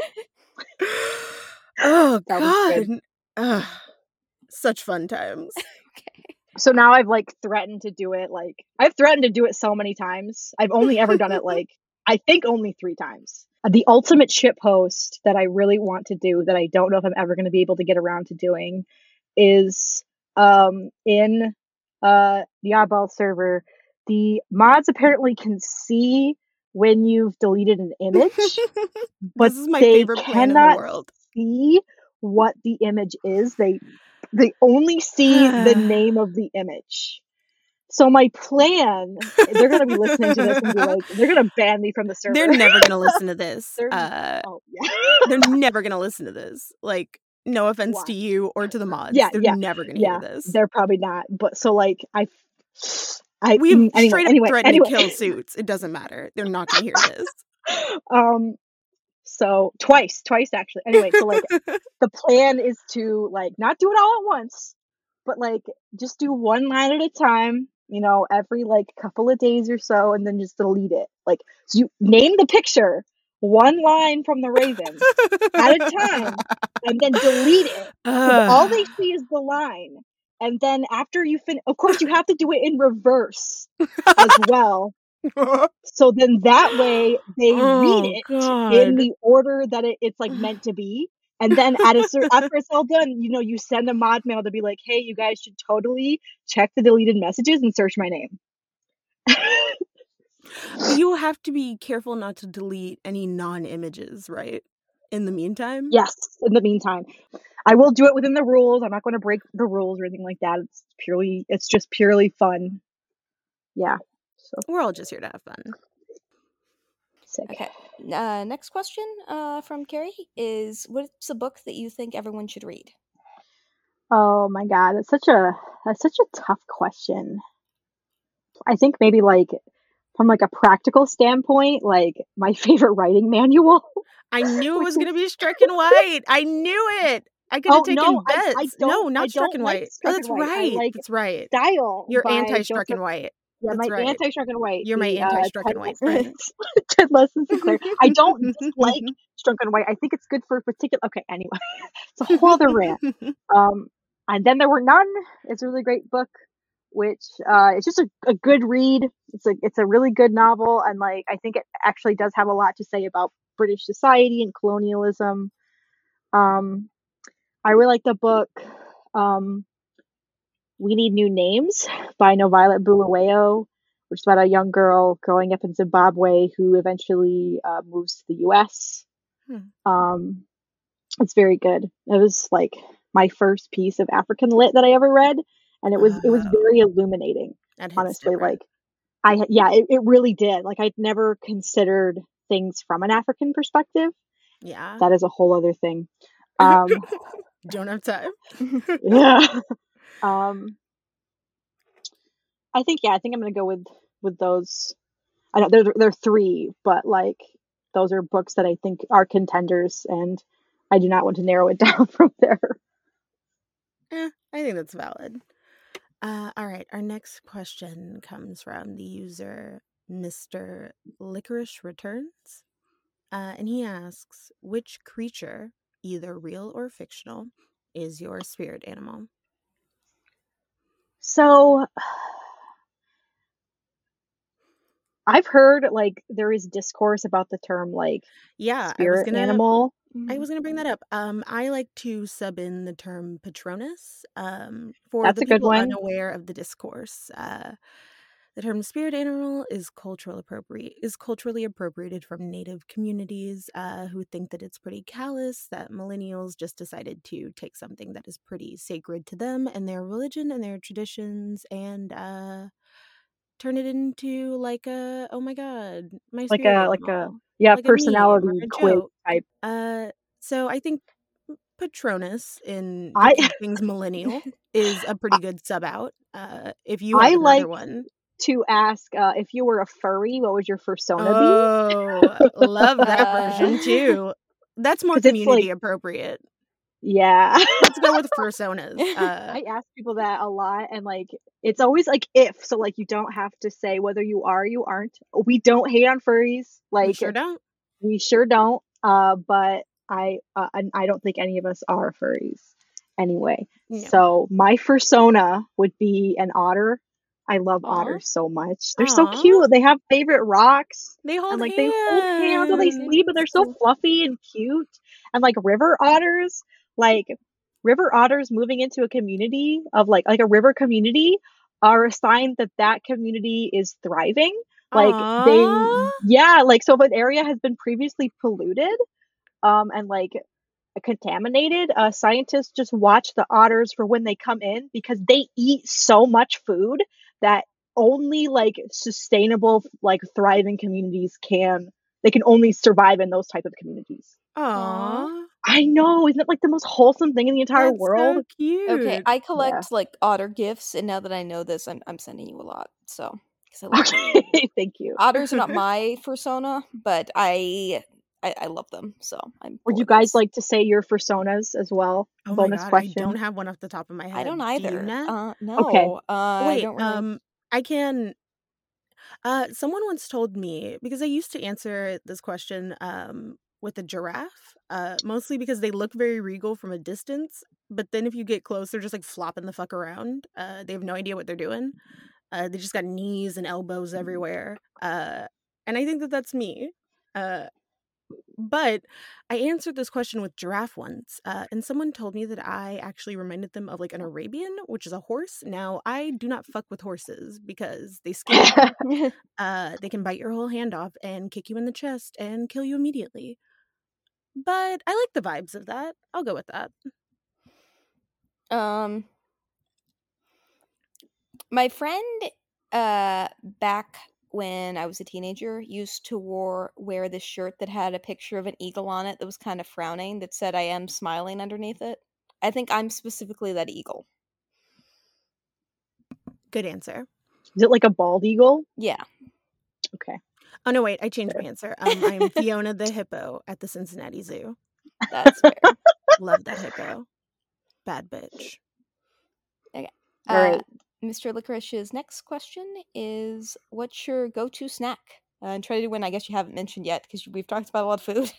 Oh That was good. God. Ugh. Such fun times. Okay. So now I've like threatened to do it. Like I've threatened to do it so many times. I've only ever done it like I think only three times. The ultimate ship host that I really want to do that I don't know if I'm ever going to be able to get around to doing is um in uh the Oddball server. The mods apparently can see when you've deleted an image, but This is my they favorite plan in the cannot world. see what the image is. They they only see the name of the image. So my plan, they're gonna be listening to this and be like, they're gonna ban me from the server. They're never gonna listen to this. They're- uh, oh yeah. they're never gonna listen to this. Like, no offense Why? to you or to the mods. Yeah, they're yeah, never gonna yeah. hear this. They're probably not. But so like I, I We've mm, anyway, straight up anyway, threatened anyway. to kill Suits. It doesn't matter. They're not gonna hear this. um. So twice, twice actually. Anyway, so like the plan is to like not do it all at once, but like just do one line at a time, you know, every like couple of days or so, and then just delete it. Like so you name the picture, one line from the Raven at a time, and then delete it. So all they see is the line. And then after you finish, of course you have to do it in reverse as well. So then that way they Oh, read it God. in the order that it, it's like meant to be. And then at a cer- after it's all done, you know, you send a mod mail to be like, hey, you guys should totally check the deleted messages and search my name. But you have to be careful not to delete any non-images, right? In the meantime? Yes, in the meantime. I will do it within the rules. I'm not going to break the rules or anything like that. It's purely, it's just purely fun. Yeah. So We're all just here to have fun. sick. Okay. Uh, next question uh, from Carrie is: what's a book that you think everyone should read? Oh my God, it's such a that's such a tough question. I think maybe like from like a practical standpoint, like my favorite writing manual. I knew it was going to be Struck in White. I knew it. I could have Oh, taken no, I- bets. I no, don't- not I Struck don't in like White. Struck Oh, in that's White. I right. like That's right. Style. You're by anti-Struck Joseph- in White. Yeah, That's my right. anti-Struck and White. You're my the, anti-Struck uh, and White ten friend. ten lessons in Claire. I don't dislike Struck and White. I think it's good for a particular. Okay, anyway, it's a whole other rant. Um, and then there were none. It's a really great book, which uh, it's just a, a good read. It's a it's a really good novel, and like I think it actually does have a lot to say about British society and colonialism. Um, I really like the book. Um, We Need New Names by Noviolet Bulawayo, which is about a young girl growing up in Zimbabwe who eventually uh, moves to the U S. Hmm. Um, it's very good. It was like my first piece of African lit that I ever read, and it was it was Oh. very illuminating. That hits Honestly, different. like I yeah, it, it really did. Like I'd never considered things from an African perspective. Yeah. That is a whole other thing. Um, Don't have time. yeah. Um, I think yeah, I think I'm gonna go with with those. I know there there are three, but like those are books that I think are contenders, and I do not want to narrow it down from there. Eh, I think that's valid. Uh, all right, our next question comes from the user Mister Licorice Returns, uh, and he asks, which creature, either real or fictional, is your spirit animal? So I've heard like there is discourse about the term like Yeah, I was spirit gonna animal. I was gonna bring that up. Um, I like to sub in the term Patronus. Um, for That's the a good people one. unaware of the discourse, uh, the term spirit animal is cultural appropriate is culturally appropriated from Native communities uh, who think that it's pretty callous. That millennials just decided to take something that is pretty sacred to them and their religion and their traditions and uh, turn it into like a oh my god, my Like spirit a like a animal, yeah, like a meme or personality a quiz joke. type. Uh, so I think Patronus in to I keep things millennial is a pretty good sub out. Uh, if you I have another like one. to ask uh, if you were a furry, what would your persona be? Oh, love that version Uh, too. That's more Because it's like, community appropriate. yeah. Let's go with personas. Uh, I ask people that a lot, and like it's always like if, so like you don't have to say whether you are or you aren't. We don't hate on furries, we like sure don't. we sure don't. Uh, but I uh, and I don't think any of us are furries anyway. No. So my persona would be an otter. I love Aw. otters so much. They're so Aw. cute. They have favorite rocks. They hold And like they hold hands while they hands. sleep, and they're so fluffy and cute. And like river otters, like river otters moving into a community of like like a river community are a sign that that community is thriving. Like they, Aw. yeah, like so if an area has been previously polluted, um, and like contaminated, uh, scientists just watch the otters for when they come in because they eat so much food that only like sustainable, like thriving communities can, they can only survive in those type of communities. Aw. I know, isn't it like the most wholesome thing in the entire That's world? so cute. Okay, I Yeah. collect like otter gifts, and now that I know this, I'm I'm sending you a lot. So, because I love them. Okay, thank you. Otters are not my persona, but I I, I love them. So I'm. Would for you guys this. like to say your personas as well? Oh my Bonus god, I question. don't have one off the top of my head. I don't Do either. you, Nat? Uh, no. Okay. Uh, I Wait, don't really. um, I can. Uh, someone once told me, because I used to answer this question um with a giraffe, uh, mostly because they look very regal from a distance, but then if you get close, they're just like flopping the fuck around. Uh, they have no idea what they're doing. Uh, they just got knees and elbows everywhere. Uh, and I think that that's me. Uh, but I answered this question with giraffe once, uh, and someone told me that I actually reminded them of like an Arabian, which is a horse. Now, I do not fuck with horses because they scare me. Uh, they can bite your whole hand off and kick you in the chest and kill you immediately. But I like the vibes of that. I'll go with that. Um, my friend, uh, back when I was a teenager, used to wore wear this shirt that had a picture of an eagle on it that was kind of frowning that said "I am smiling" underneath it. I think I'm specifically that eagle. Good answer. Is it like a bald eagle? Yeah. Okay. Oh no, wait! I changed Fair. my answer. Um, I'm Fiona the hippo at the Cincinnati Zoo. That's fair. Love that hippo. Bad bitch. Okay. All Uh, right. Mister Licorice's next question is, what's your go-to snack? Uh, and try to do one I guess you haven't mentioned yet because we've talked about a lot of food.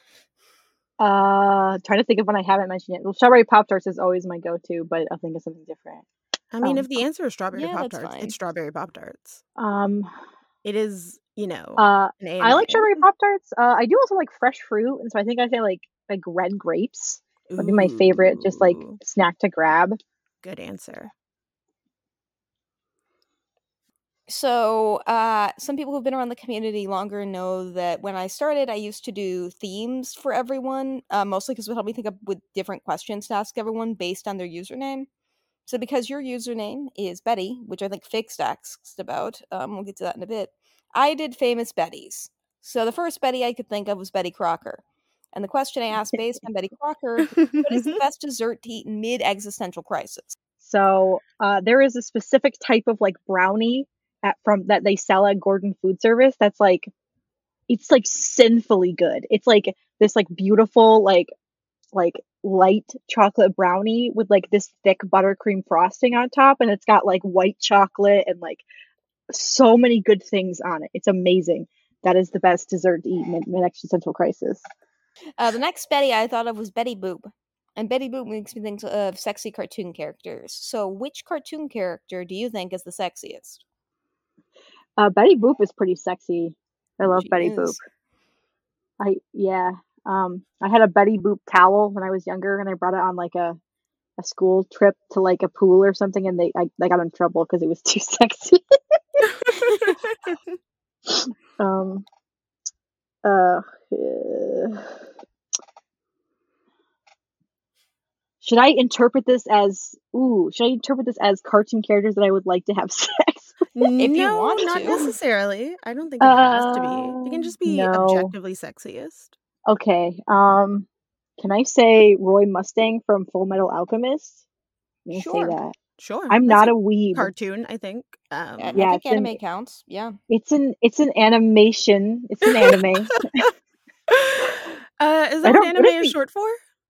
Uh, trying to think of one I haven't mentioned yet. Well, strawberry pop tarts is always my go-to, but I'll think of something different. I mean, Um, if the answer is strawberry Yeah, pop that's tarts, fine. it's strawberry pop tarts. Um, It is, you know, uh, an I A M A. like strawberry pop tarts. Uh, I do also like fresh fruit, and so I think I say like like red grapes would be my favorite, just like Ooh, snack to grab. good answer. So, uh, some people who've been around the community longer know that when I started, I used to do themes for everyone, uh, mostly because it would help me think up with different questions to ask everyone based on their username. So, because your username is Betty, which I think Fixed asked about, um, we'll get to that in a bit, I did famous Bettys. So, the first Betty I could think of was Betty Crocker. And the question I asked based on Betty Crocker, what is the best dessert to eat in mid-existential crisis? So uh, there is a specific type of like brownie at from that they sell at Gordon Food Service that's like it's like sinfully good. It's like this like beautiful like like light chocolate brownie with like this thick buttercream frosting on top, and it's got like white chocolate and like so many good things on it. It's amazing. That is the best dessert to eat in an existential crisis. Uh, the next Betty I thought of was Betty Boop. And Betty Boop makes me think of sexy cartoon characters. So, which cartoon character do you think is the sexiest? Uh, Betty Boop is pretty sexy. I love She Betty Boop. is. I yeah. Um, I had a Betty Boop towel when I was younger, and I brought it on like a, a school trip to like a pool or something, and they I, I got in trouble because it was too sexy. um. Uh. uh, Should I interpret this as ooh? Should I interpret this as cartoon characters that I would like to have sex with? If you No, want not to. necessarily. I don't think it has to be. It can Uh, just be no. objectively sexiest. Okay. Um, can I say Roy Mustang from Full Metal Alchemist? I'm gonna Sure. say that. Sure. I'm That's not a a weeb. cartoon, I think. Um, I, I Yeah, think it's an anime counts. Yeah. it's an it's an animation. It's an anime. uh, is I that what don't. What anime is is the? short for?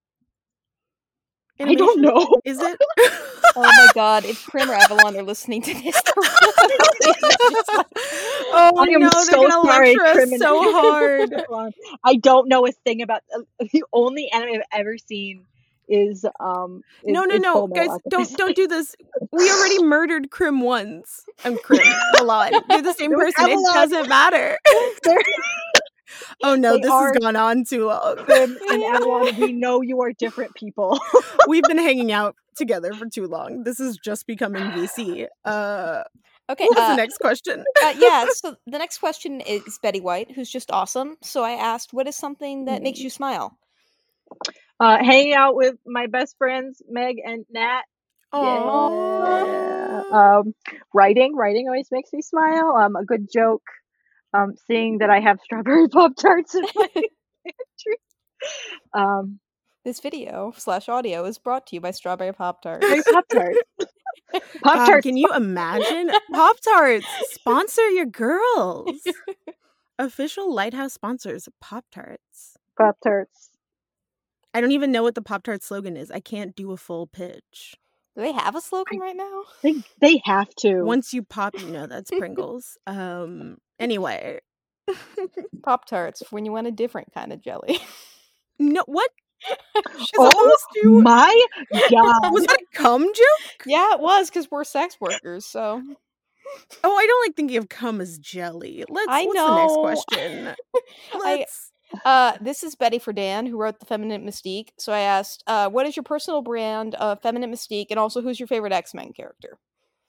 I don't Animation? know. Is it? Oh my god, if Prim or Avalon are listening to this, they're just like, Oh I am no, they're so gonna sorry, lecture us criminal. so hard. I don't know a thing about uh, the only anime I've ever seen is um is, No, no, is no, Full Metal guys, don't Alchemist. don't do this. We already murdered Krim once. I'm Krim. Avalon. They're the same It was person. It Avalon. doesn't matter. They're- Oh no, They this are- has gone on too long. Krim and Avalon, we know you are different people. We've been hanging out together for too long. This is just becoming V C. Uh, okay. what's Uh, the next question? uh, yeah. So the next question is Betty White, who's just awesome. So I asked, what is something that makes you smile? Uh, hanging out with my best friends, Meg and Nat. Aww. Yeah. Um, writing, writing always makes me smile. Um, a good joke. Um, seeing that I have strawberry Pop Tarts in my pantry. Um, This video slash audio is brought to you by Strawberry Pop Tarts. Strawberry Pop Tarts. Pop God, Tarts. can you imagine? Pop Tarts, sponsor your girls. Official Lighthouse sponsors, Pop Tarts. Pop Tarts. I don't even know what the Pop Tart slogan is. I can't do a full pitch. Do they have a slogan right now? They they have to. Once you pop, you know that's Pringles. Um. Anyway. Pop Tarts when you want a different kind of jelly. No, what? She's Oh supposed to- my god! Was that a cum joke? Yeah, it was because we're sex workers. So Oh, I don't like thinking of cum as jelly. Let's. I what's know. the next question? Let's. uh, this is Betty for Dan, who wrote the Feminine Mystique. So I asked, uh, what is your personal brand of Feminine Mystique, and also who's your favorite X-Men character?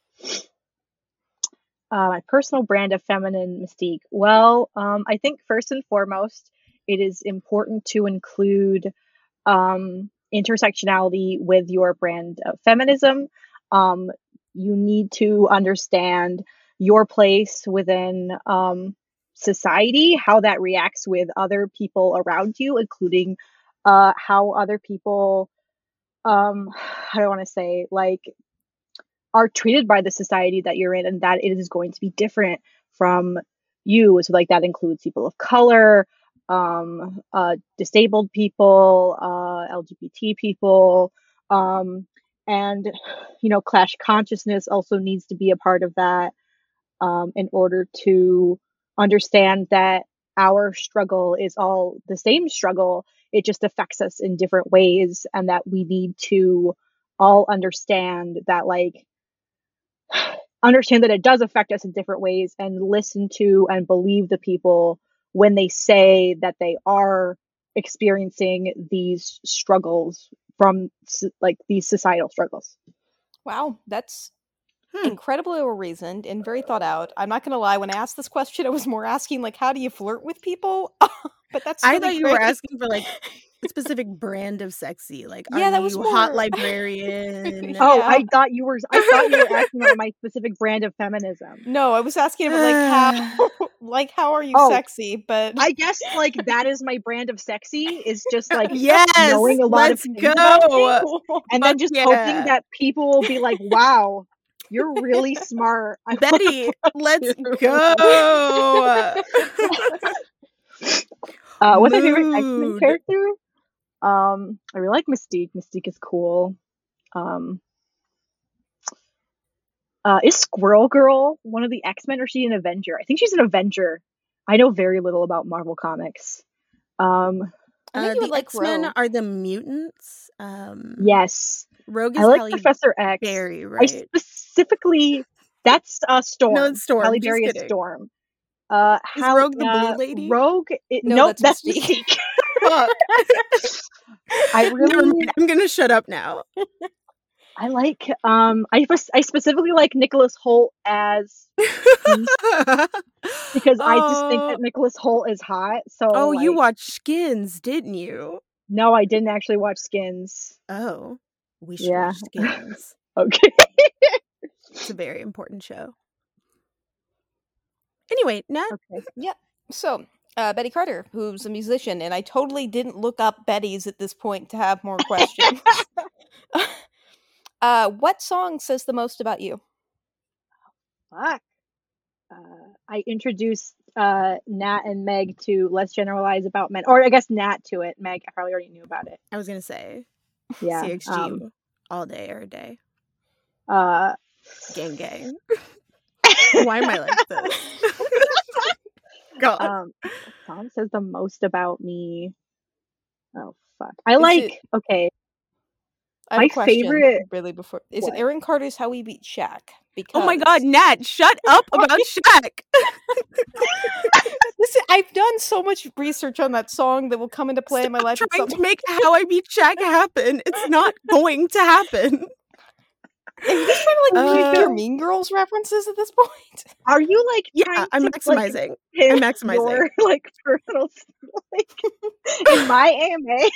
Uh, my personal brand of feminine mystique. Well, um, I think first and foremost, it is important to include um, intersectionality with your brand of feminism. Um, you need to understand your place within um, society, how that reacts with other people around you, including uh, how other people, um, how do I want to say, like, are treated by the society that you're in, and that it is going to be different from you. So like that includes people of color, um, uh, disabled people, uh, L G B T people, um, and you know, class consciousness also needs to be a part of that um, in order to understand that our struggle is all the same struggle. It just affects us in different ways, and that we need to all understand that, like, understand that it does affect us in different ways, and listen to and believe the people when they say that they are experiencing these struggles from like these societal struggles. Wow, that's Hmm. incredibly well reasoned and very thought out. I'm not gonna lie, when I asked this question, I was more asking like, how do you flirt with people? But that's I really thought you great. were asking for like a specific brand of sexy. Like, Yeah, are that was you more- hot librarian? Oh, Yeah. I thought you were. I thought you were asking about my specific brand of feminism. No, I was asking about like how, like how are you Oh. sexy? But I guess like that is my brand of sexy, is just like Yes, knowing a lot let's of things go. about me, and then Fuck just yeah. hoping that people will be like, "Wow, you're really smart." I Betty, let's you. go. Uh, what's my favorite X-Men Mood. character? Um, I really like Mystique. Mystique is cool. Um, uh, is Squirrel Girl one of the X-Men, or is she an Avenger? I think she's an Avenger. I know very little about Marvel Comics. Um, I think Uh, you would the like X-Men Rogue. are the mutants. Um, yes, Rogue is I like Halle Professor X. Berry, I right? specifically That's a storm. No, it's Storm. Halle Just Berry is kidding. Storm. Uh, Is Hal- Rogue the blue uh, lady? Rogue. It, No, nope, that's that's Mystique. Mystique. Fuck. I Never really, mind. I'm gonna shut up now. I like. Um, I pers- I specifically like Nicholas Hoult as Beast because I just think Oh, that Nicholas Hoult is hot. So oh, you like, watched Skins, didn't you? no, I didn't actually watch Skins. Oh, we should Yeah. watch Skins. Okay. It's a very important show. Anyway, Nat, Okay. Yeah. So, uh, Betty Carter, who's a musician, and I totally didn't look up Betty's at this point to have more questions. uh, what song says the most about you? Fuck. Uh, I introduced uh, Nat and Meg to Let's Generalize About Men, or I guess Nat to it. Meg, I probably already knew about it. I was gonna say Yeah. C X G Um, all day, every day. uh, Gang, gang. Why am I like this? God. um, what song says the most about me? Oh fuck! I Is like. it- Okay, I have My a question, favorite- really, before is What? it Aaron Carter's How We Beat Shaq? Because Oh my God, Nat, shut up about Shaq. Listen, I've done so much research on that song that will come into play in my Stop life. at trying some to make How I Beat Shaq happen. It's not going to happen. Are you just trying to like keep Uh, your Mean Girls references at this point? are you like? Yeah, trying I'm to, like, maximizing. hit I'm maximizing. Your like personal like in my A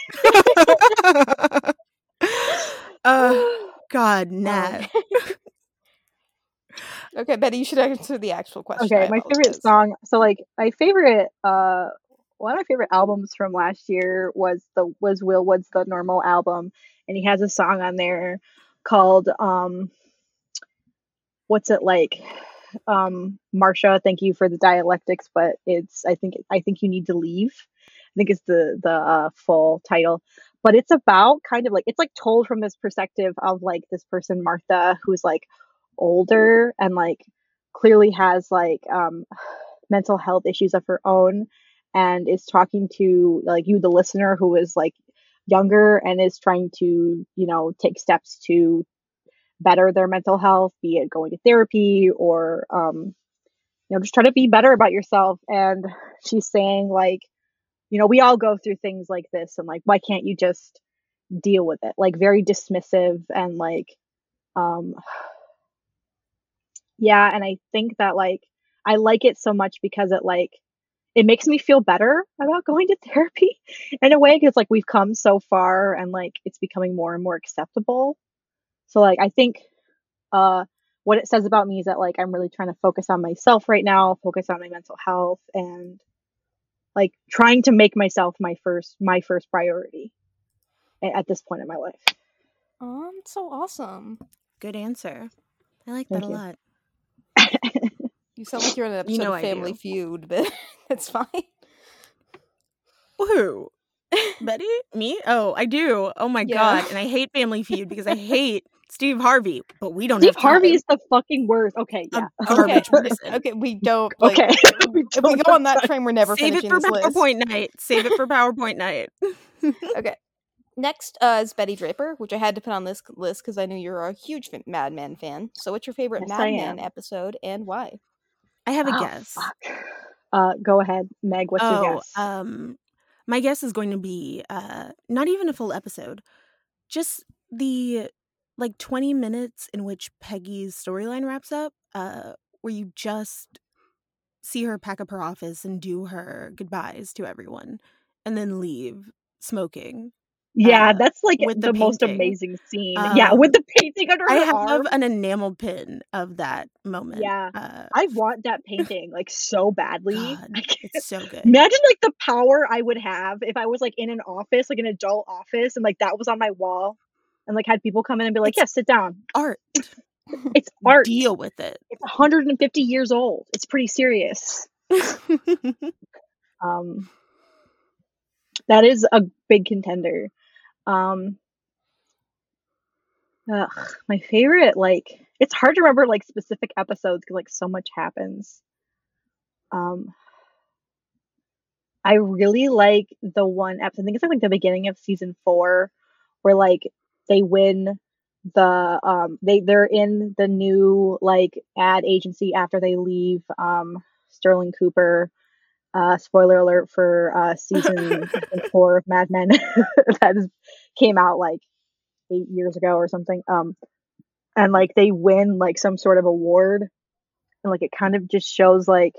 M A. uh, God, Nat. Okay, Betty, you should answer the actual question. Okay, I my favorite apologize. song. So like my favorite uh one of my favorite albums from last year was the was Will Wood's The Normal album, and he has a song on there called um what's it like? Um Marsha, thank you for the dialectics, but it's I think I think you need to leave. I think it's the the uh, full title. But it's about kind of like it's like told from this perspective of like this person Martha who's like older and like clearly has like um mental health issues of her own and is talking to like you the listener who is like younger and is trying to you know take steps to better their mental health, be it going to therapy or um you know just try to be better about yourself. And she's saying like you know we all go through things like this and like why can't you just deal with it, like very dismissive and like um yeah. And I think that like I like it so much because it like it makes me feel better about going to therapy in a way because like we've come so far and like it's becoming more and more acceptable. So like I think uh what it says about me is that like I'm really trying to focus on myself right now, focus on my mental health and like trying to make myself my first my first priority a- at this point in my life. Oh, that's so awesome. Good answer. I like Thank that a you. lot. You sound like you're in an episode You know of I Family do. Feud, but that's fine. Who? Betty? Me? Oh, I do. Oh my Yeah. God. And I hate Family Feud because I hate Steve Harvey, but we don't Steve have time. Harvey is the fucking worst. Okay, yeah. A Okay, garbage person. okay, we don't like. Okay. We If we don't go on have that time. train, we're never Save it finishing for this list. PowerPoint night. Save it for PowerPoint night. Okay. Next uh, is Betty Draper, which I had to put on this list because I knew you're a huge fa- Mad Men fan. So, what's your favorite Yes, Mad I Men am. episode and why? I have a Oh, guess. fuck. Uh, go ahead, Meg. What's your Oh, guess? um, my guess is going to be uh, not even a full episode, just the like twenty minutes in which Peggy's storyline wraps up, uh, where you just see her pack up her office and do her goodbyes to everyone, and then leave smoking. yeah, uh, that's like with the the, most painting. amazing scene. yeah, Um, with the painting under I her have arm. an enamel pin of that moment. Yeah. uh, I want that painting like so badly. God, I can't- it's so good. Imagine like the power I would have if I was like in an office, like an adult office, and like that was on my wall, and like had people come in and be like, It's "Yeah, sit down." art. It's art. Deal with it. It's one hundred fifty years old. It's pretty serious. Um, that is a big contender. Um, ugh, my favorite, like, it's hard to remember like specific episodes because like so much happens. Um, I really like the one episode. I think it's like the beginning of season four, where like they win the um they they're in the new like ad agency after they leave um Sterling Cooper. Uh, spoiler alert for uh, season I think four of Mad Men that is, came out like eight years ago or something. Um, and like they win like some sort of award, and like it kind of just shows like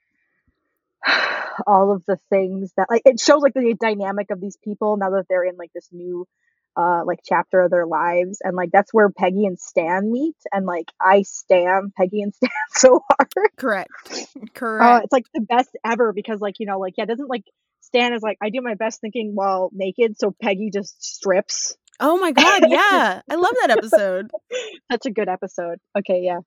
all of the things that like it shows like the dynamic of these people now that they're in like this new uh like chapter of their lives, and like that's where Peggy and Stan meet, and like I stan Peggy and Stan so hard. Correct. Correct. Uh, it's like the best ever because like, you know, like yeah, doesn't like Stan is like I do my best thinking while naked, so Peggy just strips. Oh my god, yeah. I love that episode. Such a good episode. Okay, yeah.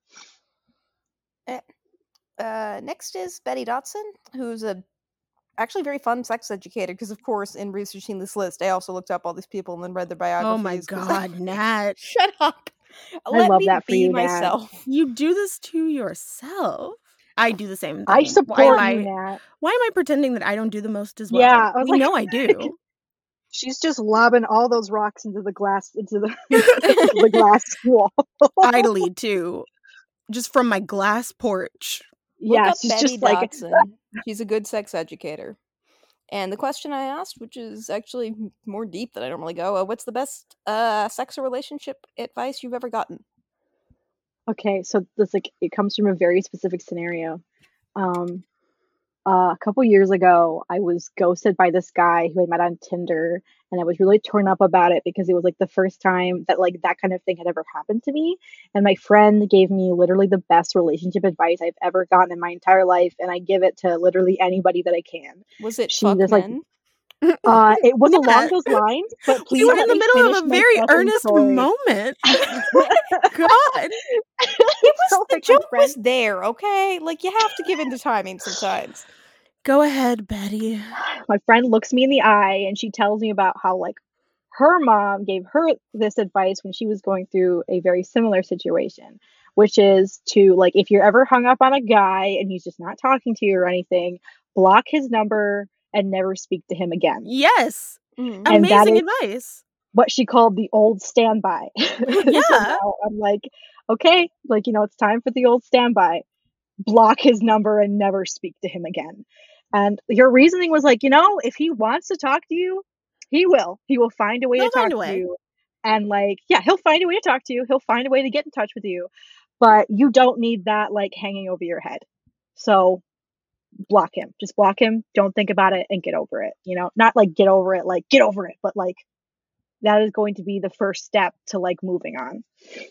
Uh, next is Betty Dotson, who's a actually very fun sex educator, because of course in researching this list I also looked up all these people and then read their biographies. Oh my god, Nat. Shut up. I Let love me that for be you, Nat. myself. You do this to yourself. I do the same thing. I support why am you, I, Nat. Why am I pretending that I don't do the most as well? Yeah, I was we like- know I do. She's just lobbing all those rocks into the glass into the, the glass wall. Idly too. Just from my glass porch. Look Yeah, up she's Betty just like Dotson. She's a good sex educator. And the question I asked, which is actually more deep than I normally go, uh, what's the best uh, sex or relationship advice you've ever gotten? okay, so this like it comes from a very specific scenario. Um, uh, a couple years ago, I was ghosted by this guy who I met on Tinder, and I was really torn up about it because it was like the first time that like that kind of thing had ever happened to me. And my friend gave me literally the best relationship advice I've ever gotten in my entire life, and I give it to literally anybody that I can. Was it She fuck just, like, men? Uh, it was along Nat. those lines, but please We were let in the me middle finish of a my very fucking earnest story. moment. God. It was So, the like, my joke was friend- there, okay? Like you have to give in to timing sometimes. Go ahead, Betty. my friend looks me in the eye and she tells me about how like her mom gave her this advice when she was going through a very similar situation, which is to like if you're ever hung up on a guy and he's just not talking to you or anything, block his number and never speak to him again. Yes. Mm. And that Amazing is- advice. What she called the old standby. So Yeah. now I'm like, okay, like, you know, it's time for the old standby. Block his number and never speak to him again. And your reasoning was like, you know, if he wants to talk to you, he will. He will find a way He'll to talk find a to way. you. And like, yeah, he'll find a way to talk to you. He'll find a way to get in touch with you. But you don't need that like hanging over your head. So block him. Just block him. Don't think about it and get over it. You know, not like get over it, like get over it, but like that is going to be the first step to like moving on.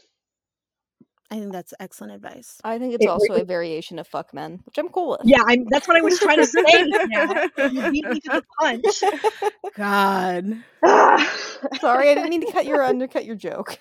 I think that's excellent advice. I think it's It also really- a variation of fuck men, which I'm cool with. Yeah, I'm that's what I was trying to say. Nat. You beat me to the punch. God. Sorry, I didn't mean to cut your undercut your joke.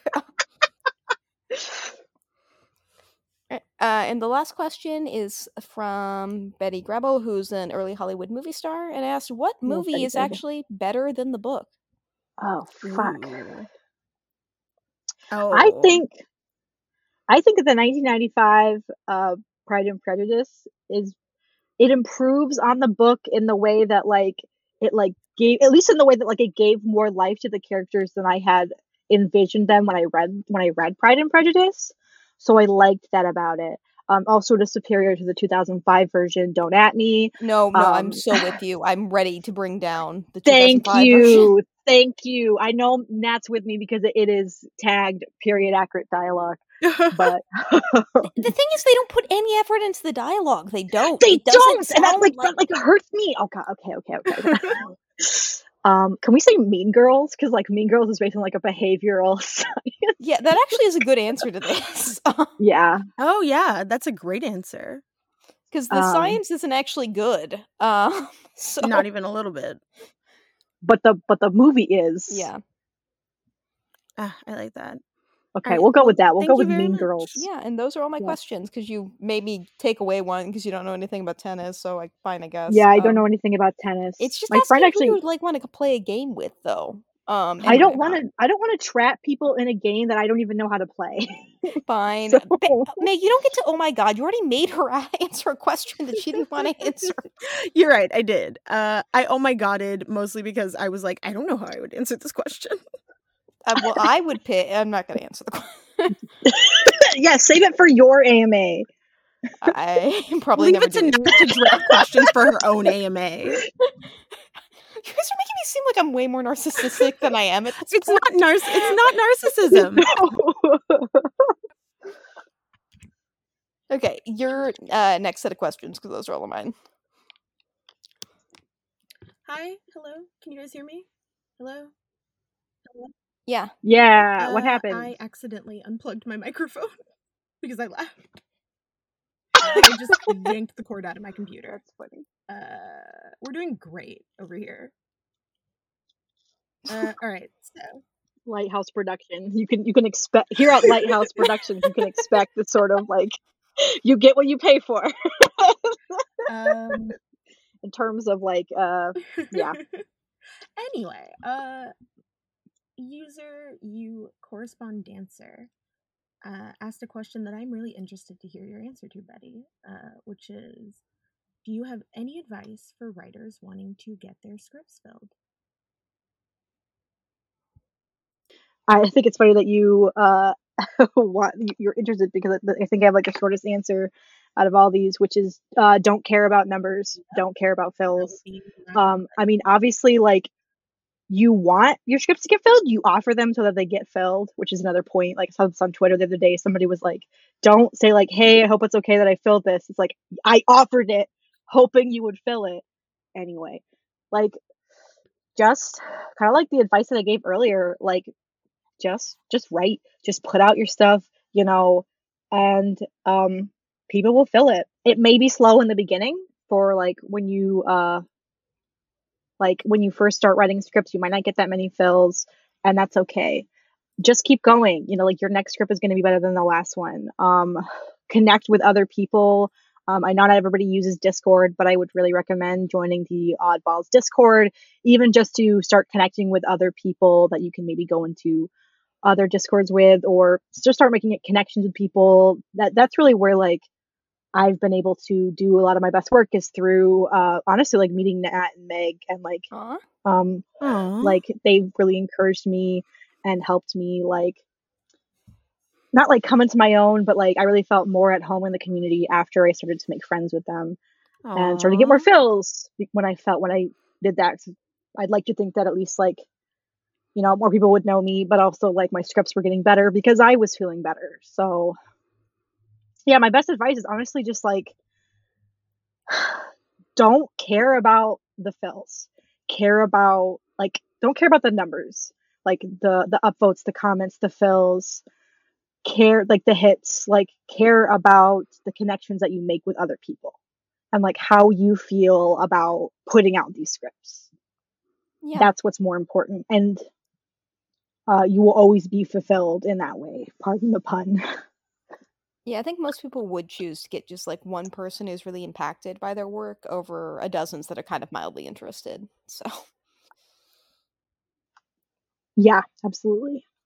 Uh, and the last question is from Betty Grebo, who's an early Hollywood movie star, and asked, "What Oh, movie Betty is Grebo. actually better than the book?" Oh fuck. Ooh. Oh. I think I think that the nineteen ninety-five uh, Pride and Prejudice is it improves on the book in the way that like it like gave at least in the way that like it gave more life to the characters than I had envisioned them when I read when I read Pride and Prejudice. So I liked that about it. Um, also, it is superior to the two thousand five version. Don't at me. No, no, I'm Um, so with you. I'm ready to bring down the Thank two thousand five you. version. Thank you. I know Nat's with me because it, it is tagged period accurate dialogue. But The thing is, they don't put any effort into the dialogue. They don't. they It doesn't don't, and that sound like, that like hurts me. Oh god. Okay. Okay. Okay. okay. um, can we say Mean Girls? Because like Mean Girls is based on like a behavioral science. Yeah, that actually is a good answer to this. Yeah. Oh yeah, that's a great answer. Because the Um, science isn't actually good. Uh, so Not even a little bit. But the but the movie is. yeah, Ah, I like that. Okay, Alright, we'll go well, with that. We'll thank go you with very Mean much. Girls. yeah, and those are all my Yeah. questions because you made me take away one because you don't know anything about tennis. So like, fine, I guess. Yeah, I don't Um, know anything about tennis. It's just my friend asking actually. who you would like want to play a game with, though. Um, I don't anyway, want to. I don't want to trap people in a game that I don't even know how to play. Fine. So- Ba- Meg, you don't get to. Oh my god, you already made her answer a question that she didn't want to answer. You're right, I did. Uh, I oh my godded mostly because I was like, I don't know how I would answer this question. Uh, well, I would pick. I'm not going to answer the question. Yeah, save it for your A M A. I probably Leave never it to do. Nat to draft questions for her own A M A. You guys are making me seem like I'm way more narcissistic than I am at this It's point. not narciss. It's not narcissism. Okay, your uh, next set of questions, because those are all of mine. Hi, hello. Can you guys hear me? Hello. Hello? Yeah. Yeah. What Uh, happened? I accidentally unplugged my microphone because I laughed. I just yanked the cord out of my computer. That's funny. Uh, we're doing great over here. Uh, all right, so Lighthouse production. You can you can expect here at Lighthouse Productions. You can expect the sort of like you get what you pay for. um, in terms of like uh yeah. Anyway, uh, user you correspond dancer uh, asked a question that I'm really interested to hear your answer to, Betty, uh, which is, do you have any advice for writers wanting to get their scripts filled? I think it's funny that you uh want you're interested because I think I have like the shortest answer out of all these, which is uh don't care about numbers, Yep. don't care about fills. Be Um, I mean, obviously, like you want your scripts to get filled, you offer them so that they get filled, which is another point. Like I saw this on Twitter the other day. Somebody was like, don't say like, hey, I hope it's okay that I filled this. It's like, I offered it hoping you would fill it anyway. Like, just kind of like the advice that I gave earlier, like just just write, just put out your stuff, you know, and um people will fill it. It may be slow in the beginning for like when you uh like when you first start writing scripts, you might not get that many fills, and that's okay. Just keep going. You know, like your next script is going to be better than the last one. Um, connect with other people. Um, I know not everybody uses Discord, but I would really recommend joining the Oddballs Discord, even just to start connecting with other people that you can maybe go into other Discords with, or just start making connections with people. That that's really where like I've been able to do a lot of my best work is through uh honestly like meeting Nat and Meg, and like Aww. um Aww. like they really encouraged me and helped me like not like come into my own, but like I really felt more at home in the community after I started to make friends with them and started to get more Aww. fills when I felt when I did that. I'd like to think that at least like, you know, more people would know me, but also like my scripts were getting better because I was feeling better. So yeah, my best advice is honestly just like don't care about the fills. Care about like don't care about the numbers. Like the the upvotes, the comments, the fills. Care like the hits. Like care about the connections that you make with other people and like how you feel about putting out these scripts. Yeah. That's what's more important. And uh, you will always be fulfilled in that way. Pardon the pun. Yeah, I think most people would choose to get just like one person who's really impacted by their work over a dozens that are kind of mildly interested. So Yeah, absolutely.